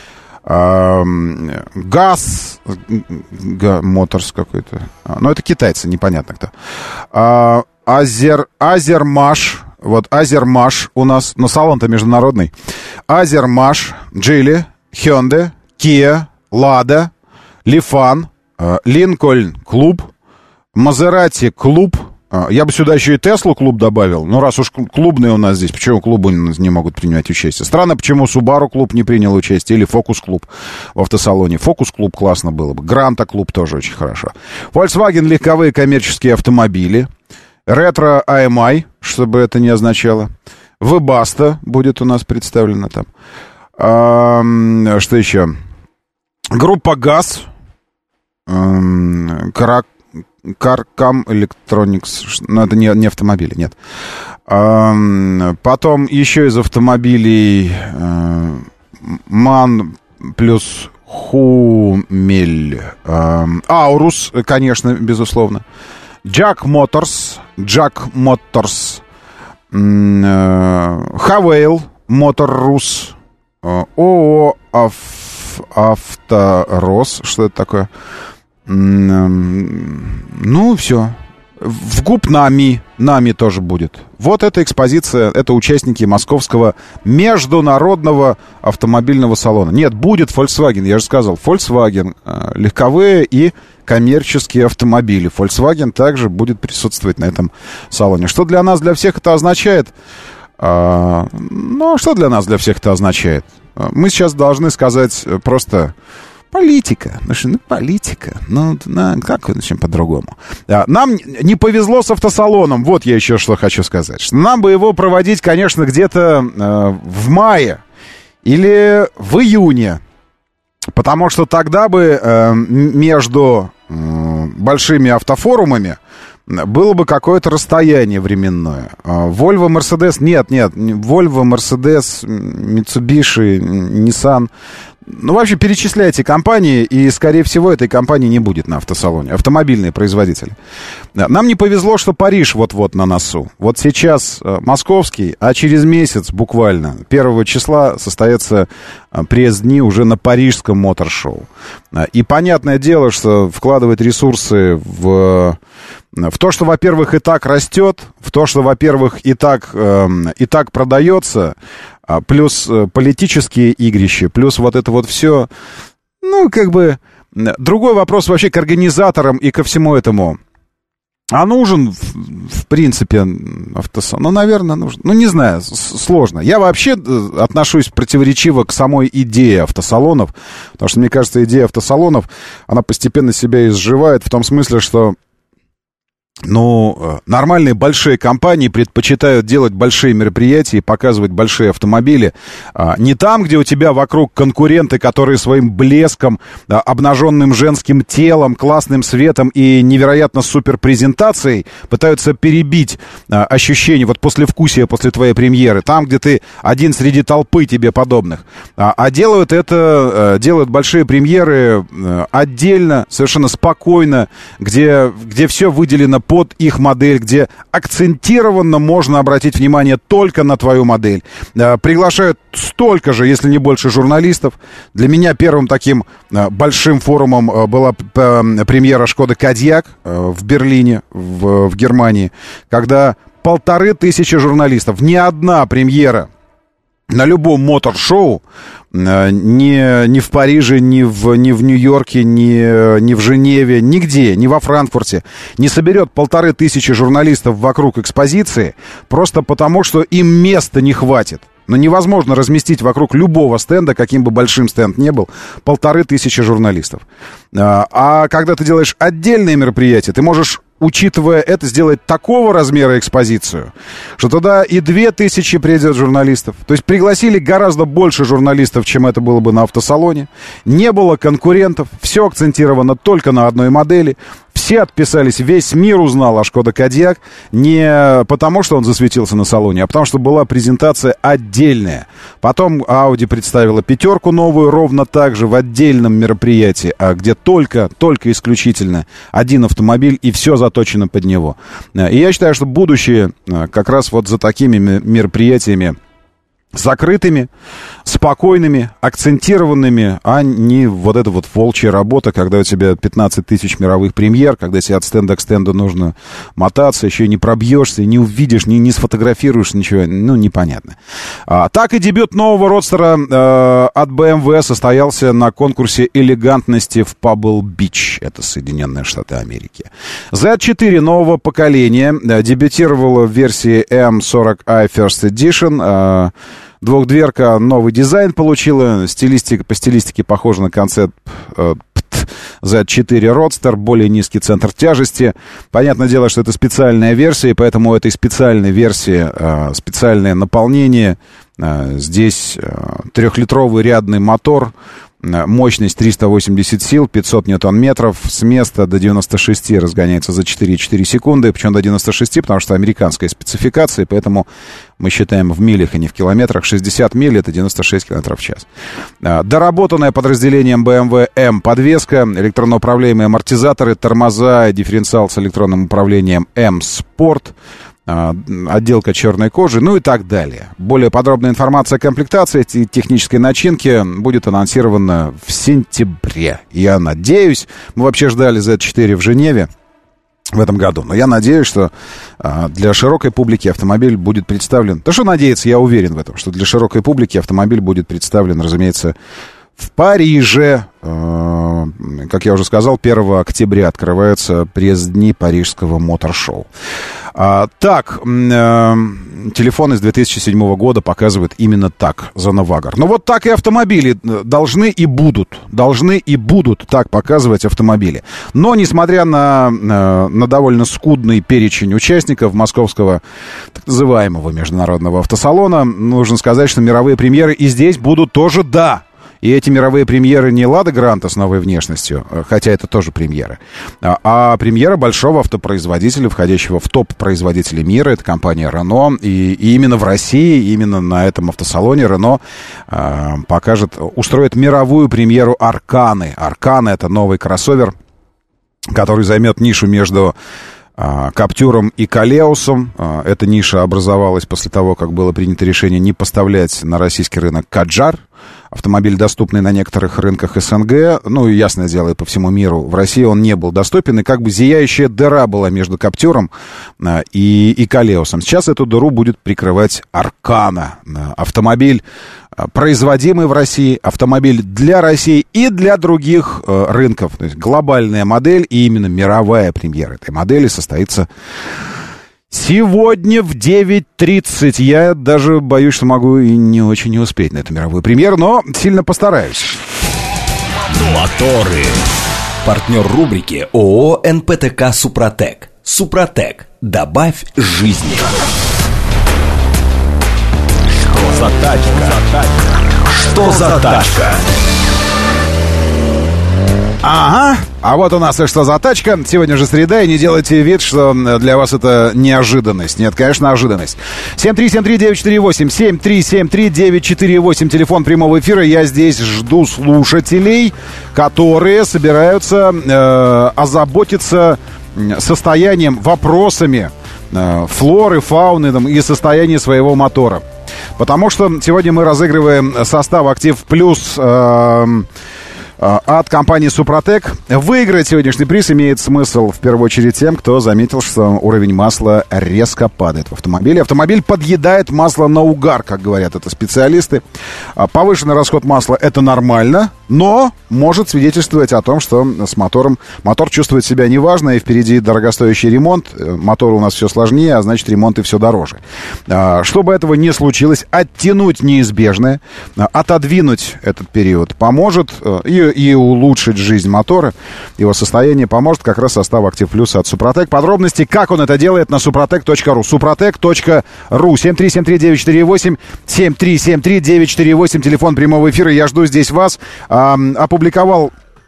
Газ, Моторс какой-то. Ну, это китайцы, непонятно кто. Азер, Азермаш. Вот Азермаш у нас, но салон-то международный. Азермаш, Джили, Hyundai, Kia, Lada, Лифан, Линкольн клуб, Мазерати клуб. Я бы сюда еще и Теслу клуб добавил. Ну, раз уж клубные у нас здесь, почему клубы не могут принимать участие? Странно, почему Subaru клуб не принял участие, или Focus клуб в автосалоне. Focus клуб классно было бы. Гранта клуб тоже очень хорошо. Volkswagen легковые коммерческие автомобили. Ретро эй эм ай, чтобы это не означало. Webasto будет у нас представлено там. А, что еще? Группа ГАЗ. Карак. Carcam Electronics, но это не, не автомобили, нет. Потом еще из автомобилей МАН плюс Хумель. Аурус, конечно, безусловно. Jack Motors, Jack Motors. Хавейл Моторрус. ООО Авторос. Что это такое? Ну, все. В ГУП НАМИ, НАМИ тоже будет. Вот эта экспозиция, это участники Московского международного автомобильного салона. Нет, будет Volkswagen, я же сказал, Volkswagen, легковые и коммерческие автомобили. Volkswagen также будет присутствовать на этом салоне. Что для нас, для всех это означает? А, ну, что для нас, для всех это означает? Мы сейчас должны сказать просто... Политика. Ну, политика. Ну, ну как чем по-другому? Нам не повезло с автосалоном. Вот я еще что хочу сказать. Нам бы его проводить, конечно, где-то э, в мае или в июне. Потому что тогда бы э, между э, большими автофорумами было бы какое-то расстояние временное. Volvo, Mercedes... Нет, нет. Volvo, Mercedes, Mitsubishi, Nissan... Ну, вообще, перечисляйте компании, и, скорее всего, этой компании не будет на автосалоне. Автомобильные производители. Нам не повезло, что Париж вот-вот на носу. Вот сейчас московский, а через месяц буквально, первого числа, состоятся пресс-дни уже на парижском мотор-шоу. И понятное дело, что вкладывать ресурсы в... В то, что, во-первых, и так растет, в то, что, во-первых, и так, э, и так продается, плюс политические игрища, плюс вот это вот все, ну, как бы, другой вопрос вообще к организаторам и ко всему этому. А нужен, в, в принципе, автосалон? Ну, наверное, нужен. Ну, не знаю, сложно. Я вообще отношусь противоречиво к самой идее автосалонов, потому что, мне кажется, идея автосалонов, она постепенно себя изживает в том смысле, что Ну, нормальные большие компании предпочитают делать большие мероприятия и показывать большие автомобили. Не там, где у тебя вокруг конкуренты, которые своим блеском, обнаженным женским телом, классным светом и невероятно супер презентацией пытаются перебить ощущение, вот послевкусия после твоей премьеры. Там, где ты один среди толпы тебе подобных. А делают это, делают большие премьеры отдельно, совершенно спокойно, где, где все выделено под их модель, где акцентированно можно обратить внимание только на твою модель. Приглашают столько же, если не больше, журналистов. Для меня первым таким большим форумом была премьера Шкода Кодиак в Берлине, в, в Германии, когда полторы тысячи журналистов. Ни одна премьера на любом мотор-шоу ни, ни в Париже, ни в, ни в Нью-Йорке, ни, ни в Женеве, нигде, ни во Франкфурте не соберет полторы тысячи журналистов вокруг экспозиции, просто потому, что им места не хватит. Но невозможно разместить вокруг любого стенда, каким бы большим стенд ни был, полторы тысячи журналистов. А когда ты делаешь отдельные мероприятия, ты можешь, учитывая это, сделать такого размера экспозицию, что туда и две тысячи придет журналистов. То есть пригласили гораздо больше журналистов, чем это было бы на автосалоне. Не было конкурентов, все акцентировано только на одной модели. Все отписались, весь мир узнал о Шкода Кодиак не потому, что он засветился на салоне, а потому, что была презентация отдельная. Потом Audi представила пятерку новую ровно так же в отдельном мероприятии, где только, только исключительно один автомобиль и все заточено под него. И я считаю, что будущее как раз вот за такими мероприятиями закрытыми, спокойными, акцентированными, а не вот эта вот волчья работа, когда у тебя пятнадцать тысяч мировых премьер, когда тебе от стенда к стенду нужно мотаться, еще и не пробьешься, не увидишь, не, не сфотографируешь, ничего, ну, непонятно. А, так и дебют нового родстера э, от бэ эм вэ состоялся на конкурсе элегантности в Пабл-Бич, это Соединенные Штаты Америки. зет четыре нового поколения э, дебютировала в версии эм сорок ай First Edition, э, двухдверка, новый дизайн получила, стилистика, по стилистике похожа на концепт э, зет четыре Roadster, более низкий центр тяжести. Понятное дело, что это специальная версия, и поэтому у этой специальной версии э, специальное наполнение. Э, здесь э, трехлитровый рядный мотор, мощность триста восемьдесят сил, пятьсот ньютон-метров, с места до девяноста шести разгоняется за четыре и четыре секунды, причем до девяноста шести, потому что американская спецификация, поэтому мы считаем в милях, а не в километрах. шестьдесят миль — это девяносто шесть километров в час. Доработанная подразделением бэ эм вэ эм подвеска, электронно управляемые амортизаторы, тормоза, дифференциал с электронным управлением эм спорт, отделка черной кожи, ну и так далее. Более подробная информация о комплектации и технической начинке будет анонсирована в сентябре. Я надеюсь, мы вообще ждали зет четыре в Женеве в этом году, но я надеюсь, что для широкой публики автомобиль будет представлен. Да что надеяться, я уверен в этом, что для широкой публики автомобиль будет представлен, разумеется, в Париже. Как я уже сказал, первого октября открываются пресс-дни парижского мотор-шоу. А, так, э, телефон из две тысячи седьмого года показывает именно так за Новагар. Но вот так и автомобили должны и будут, должны и будут так показывать автомобили. Но, несмотря на, на, на довольно скудный перечень участников московского так называемого международного автосалона, нужно сказать, что мировые премьеры и здесь будут тоже, да. И эти мировые премьеры не Лада Гранта с новой внешностью, хотя это тоже премьеры, а, а премьера большого автопроизводителя, входящего в топ производителей мира, это компания Renault. И, и именно в России, именно на этом автосалоне Renault а, покажет, устроит мировую премьеру Арканы. Аркана — это новый кроссовер, который займет нишу между Каптюром и Колеусом. Эта ниша образовалась после того, как было принято решение не поставлять на российский рынок Каджар. Автомобиль, доступный на некоторых рынках эс эн гэ, ну и, ясное дело, и по всему миру. В России он не был доступен, и как бы зияющая дыра была между Каптюром и, и Колеусом. Сейчас эту дыру будет прикрывать Аркана. Автомобиль, производимый в России, автомобиль для России и для других э, рынков. То есть глобальная модель, и именно мировая премьера этой модели состоится сегодня в девять тридцать. Я даже боюсь, что могу и не очень не успеть на эту мировую премьеру, но сильно постараюсь. Моторы. Партнер рубрики ООО эн пэ тэ ка «Супротек». «Супротек». Добавь жизни. Что за тачка? Что за тачка? Ага, а вот у нас и что за тачка. Сегодня же среда, и не делайте вид, что для вас это неожиданность. Нет, конечно, ожиданность. семь три семь три девять четыре восемь, семь три семь три девять четыре восемь, телефон прямого эфира. Я здесь жду слушателей, которые собираются э, озаботиться состоянием, вопросами э, флоры, фауны там, и состояния своего мотора. Потому что сегодня мы разыгрываем состав «Актив Плюс» э, от компании «Супротек». Выиграть сегодняшний приз имеет смысл в первую очередь тем, кто заметил, что уровень масла резко падает в автомобиле. Автомобиль подъедает масло на угар, как говорят это специалисты. Повышенный расход масла — это нормально, но может свидетельствовать о том, что с мотором мотор чувствует себя неважно, и впереди дорогостоящий ремонт. Мотору у нас все сложнее, а значит, ремонты все дороже. Чтобы этого не случилось, оттянуть неизбежное, отодвинуть этот период поможет, и и улучшить жизнь мотора, его состояние поможет как раз состав «Актив Плюс» от «Супротек». Подробности, как он это делает, на супротек точка ру. супротек точка ру. семь три семь три девять четыре восемь, семь три семь три девять четыре восемь, телефон прямого эфира. Я жду здесь вас. А, опубликовал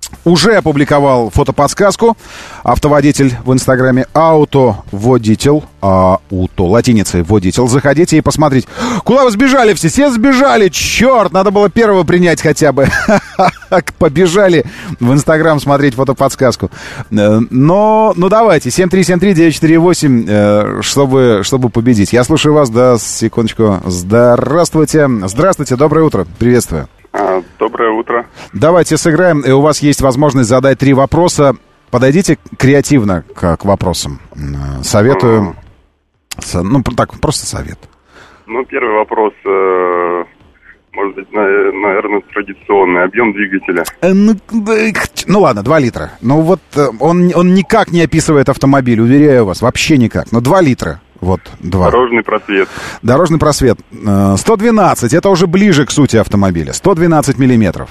уже опубликовал фотоподсказку. Автоводитель в Инстаграме. Аутоводитель. Ауто. Латиницей водитель. Заходите и посмотрите. Куда вы сбежали все? Все сбежали. Черт, надо было первого принять хотя бы. Побежали в Инстаграм смотреть фотоподсказку. Но, ну давайте. семь три семь три девять четыре восемь, чтобы, чтобы победить. Я слушаю вас. Да, секундочку. Здравствуйте. Здравствуйте. Доброе утро. Приветствую. Доброе утро. Давайте сыграем, и у вас есть возможность задать три вопроса. Подойдите креативно к, к вопросам. Советую. Mm. Ну, так, просто совет. Ну, первый вопрос, э, может быть, на, наверное, традиционный. Объем двигателя. Э, ну, ну, ладно, два литра. Ну, вот он, он никак не описывает автомобиль, уверяю вас, вообще никак. Но два литра. Вот, два. Дорожный просвет. Дорожный просвет. сто двенадцать, это уже ближе к сути автомобиля. сто двенадцать миллиметров.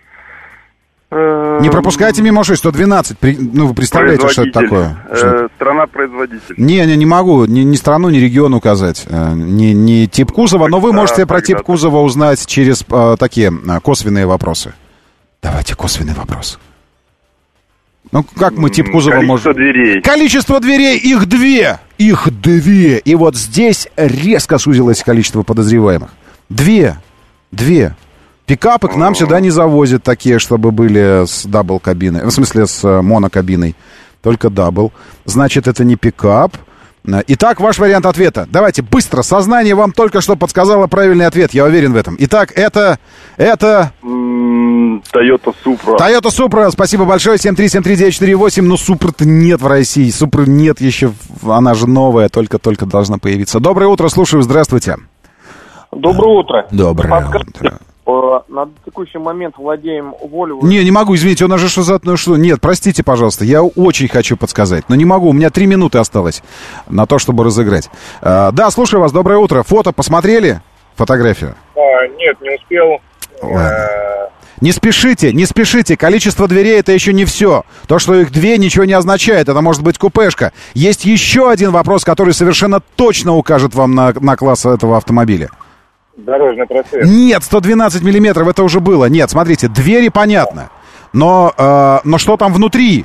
Не пропускайте мимо ушей, сто двенадцать. Ну, вы представляете, что это такое? Э, страна-производитель. Не, не, не могу ни, ни страну, ни регион указать. Ни, ни тип кузова, но вы можете про тип кузова узнать через а, такие а, косвенные вопросы. Давайте косвенный вопрос. Ну, как мы тип кузова можем... Количество дверей. Количество дверей, их две! Их две! И вот здесь резко сузилось количество подозреваемых. Две! Две! Пикапы к нам сюда не завозят такие, чтобы были с дабл-кабиной. В смысле, с монокабиной. Только дабл. Значит, это не пикап. Итак, ваш вариант ответа. Давайте быстро. Сознание вам только что подсказало правильный ответ. Я уверен в этом. Итак, это... Это... Toyota Supra. Toyota Supra. Спасибо большое. семь три семь три девять четыре восемь. Но Supra-то нет в России. Supra нет еще. Она же новая. Только-только должна появиться. Доброе утро. Слушаю. Здравствуйте. Доброе утро. Доброе Подскажите, утро. На текущий момент владеем Volvo. Не, не могу, извините, у нас же что за... Ну, что? Нет, простите, пожалуйста, я очень хочу подсказать, но не могу, у меня три минуты осталось на то, чтобы разыграть. А, да, слушаю вас, доброе утро. Фото посмотрели? Фотографию? А, нет, не успел. Ладно. Не спешите, не спешите, количество дверей это еще не все. То, что их две, ничего не означает, это может быть купешка. Есть еще один вопрос, который совершенно точно укажет вам на, на класс этого автомобиля. Дорожный просвет. Нет, сто двенадцать миллиметров, это уже было. Нет, смотрите, двери понятно. Но, э, но что там внутри?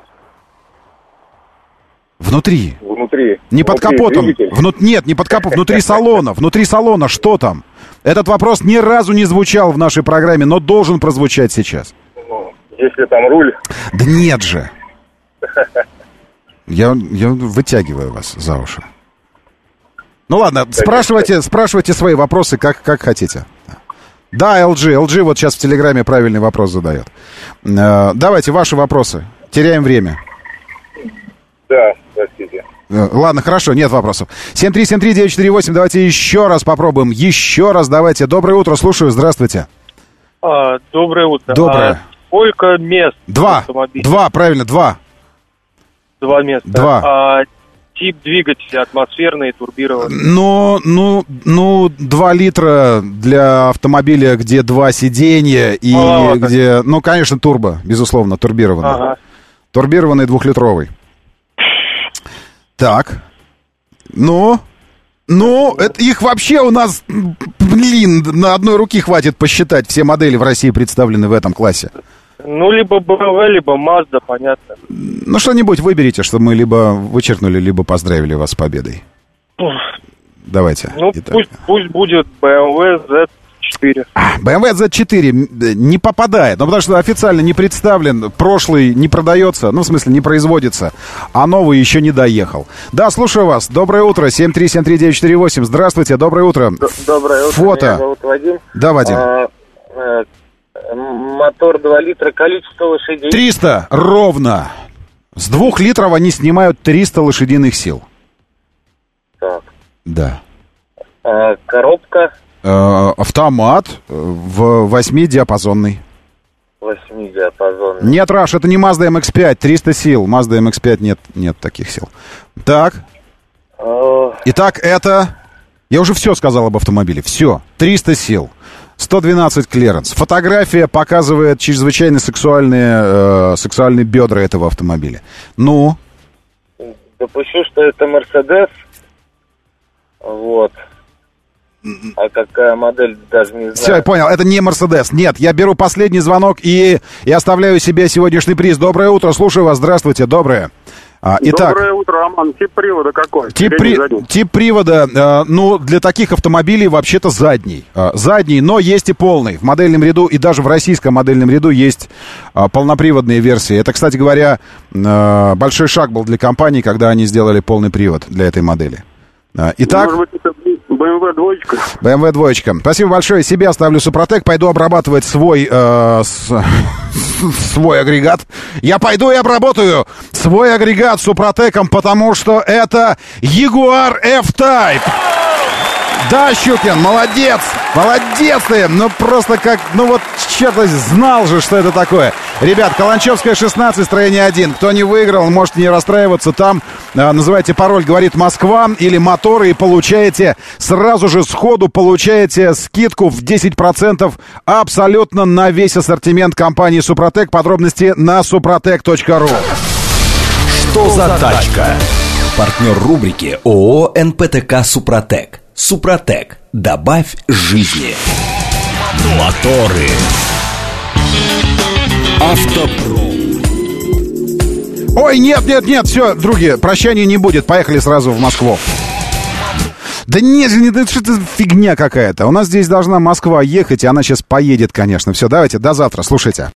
Внутри. Внутри. Не под внутри капотом. Вну... Нет, не под капотом, внутри салона. Внутри салона, что там? Этот вопрос ни разу не звучал в нашей программе, но должен прозвучать сейчас. Ну, если там руль. Да нет же. Я, я вытягиваю вас за уши. Ну ладно, спрашивайте, спрашивайте свои вопросы, как, как хотите. Да, эл джи. эл джи вот сейчас в Телеграме правильный вопрос задает. Э, давайте ваши вопросы. Теряем время. Да, простите. Э, ладно, хорошо, нет вопросов. семь три семь три девять четыре восемь, давайте еще раз попробуем. Еще раз давайте. Доброе утро, слушаю, здравствуйте. А, доброе утро. Доброе. А сколько мест? Два. Два, правильно, два. Два места. Два. А, тип двигателя, атмосферный, турбированный. Ну, ну, ну, два литра для автомобиля, где два сиденья и а, где, ну, конечно, турбо, безусловно, турбированный. Ага. Турбированный двухлитровый. Так. Ну, ну, это их вообще у нас, блин, на одной руке хватит посчитать. Все модели в России представлены в этом классе. Ну, либо бэ эм вэ, либо Mazda, понятно. Ну, что-нибудь выберите, чтобы мы либо вычеркнули, либо поздравили вас с победой. Давайте. Ну, пусть, пусть будет бэ эм вэ зет четыре. бэ эм вэ зет четыре не попадает, ну, потому что официально не представлен, прошлый не продается, ну, в смысле, не производится, а новый еще не доехал. Да, слушаю вас. Доброе утро. семь три семь три девять четыре восемь. Здравствуйте, доброе утро. Доброе утро. Фото. Меня зовут Вадим. Да, Вадим. А, а, мотор два литра, количество лошадей. триста, ровно. С двух литров они снимают триста лошадиных сил. Так. Да. А, коробка. Э, автомат в восьмидиапазонный. Восьмидиапазонный. Нет, Раш, это не Mazda эм икс пять, триста сил. Mazda эм икс пять нет, нет таких сил. Так. А... Итак, это... Я уже все сказал об автомобиле. Все. триста сил. сто двенадцать клиренс. Фотография показывает чрезвычайно сексуальные, э, сексуальные бедра этого автомобиля. Ну? Допущу, что это Mercedes. Вот. А какая модель, даже не знаю. Все, я понял, это не Мерседес. Нет, я беру последний звонок и, и оставляю себе сегодняшний приз. Доброе утро, слушаю вас, здравствуйте, доброе. А, итак, Доброе утро, Роман. Тип привода какой? Тип, при... тип привода, э, ну, для таких автомобилей вообще-то задний. Э, задний, но есть и полный. В модельном ряду, и даже в российском модельном ряду есть э, полноприводные версии. Это, кстати говоря, э, большой шаг был для компании, когда они сделали полный привод для этой модели. Э, итак... Может быть, это бэ эм вэ двоечка? бэ эм вэ двоечка. Спасибо большое. Себе оставлю Супротек. Пойду обрабатывать свой, э, с, свой агрегат. Я пойду и обработаю свой агрегат Супротеком, потому что это Jaguar F-Type. Да, Щукин, молодец. Молодец ты. Ну, просто как, ну вот, черт, знал же, что это такое. Ребят, Каланчевская, шестнадцать, строение один. Кто не выиграл, можете не расстраиваться. Там э, называйте пароль «Говорит Москва» или «Моторы» и получаете, сразу же сходу получаете скидку в десять процентов абсолютно на весь ассортимент компании «Супротек». Подробности на супротек точка ру. Что за тачка? Партнер рубрики ООО эн пэ тэ ка «Супротек». «Супротек». Добавь жизни. Моторы. Автопром. Ой, нет, нет, нет, все, други, прощания не будет. Поехали сразу в Москву. Да нет, это что-то фигня какая-то. У нас здесь должна Москва ехать, и она сейчас поедет, конечно. Все, давайте, до завтра, слушайте.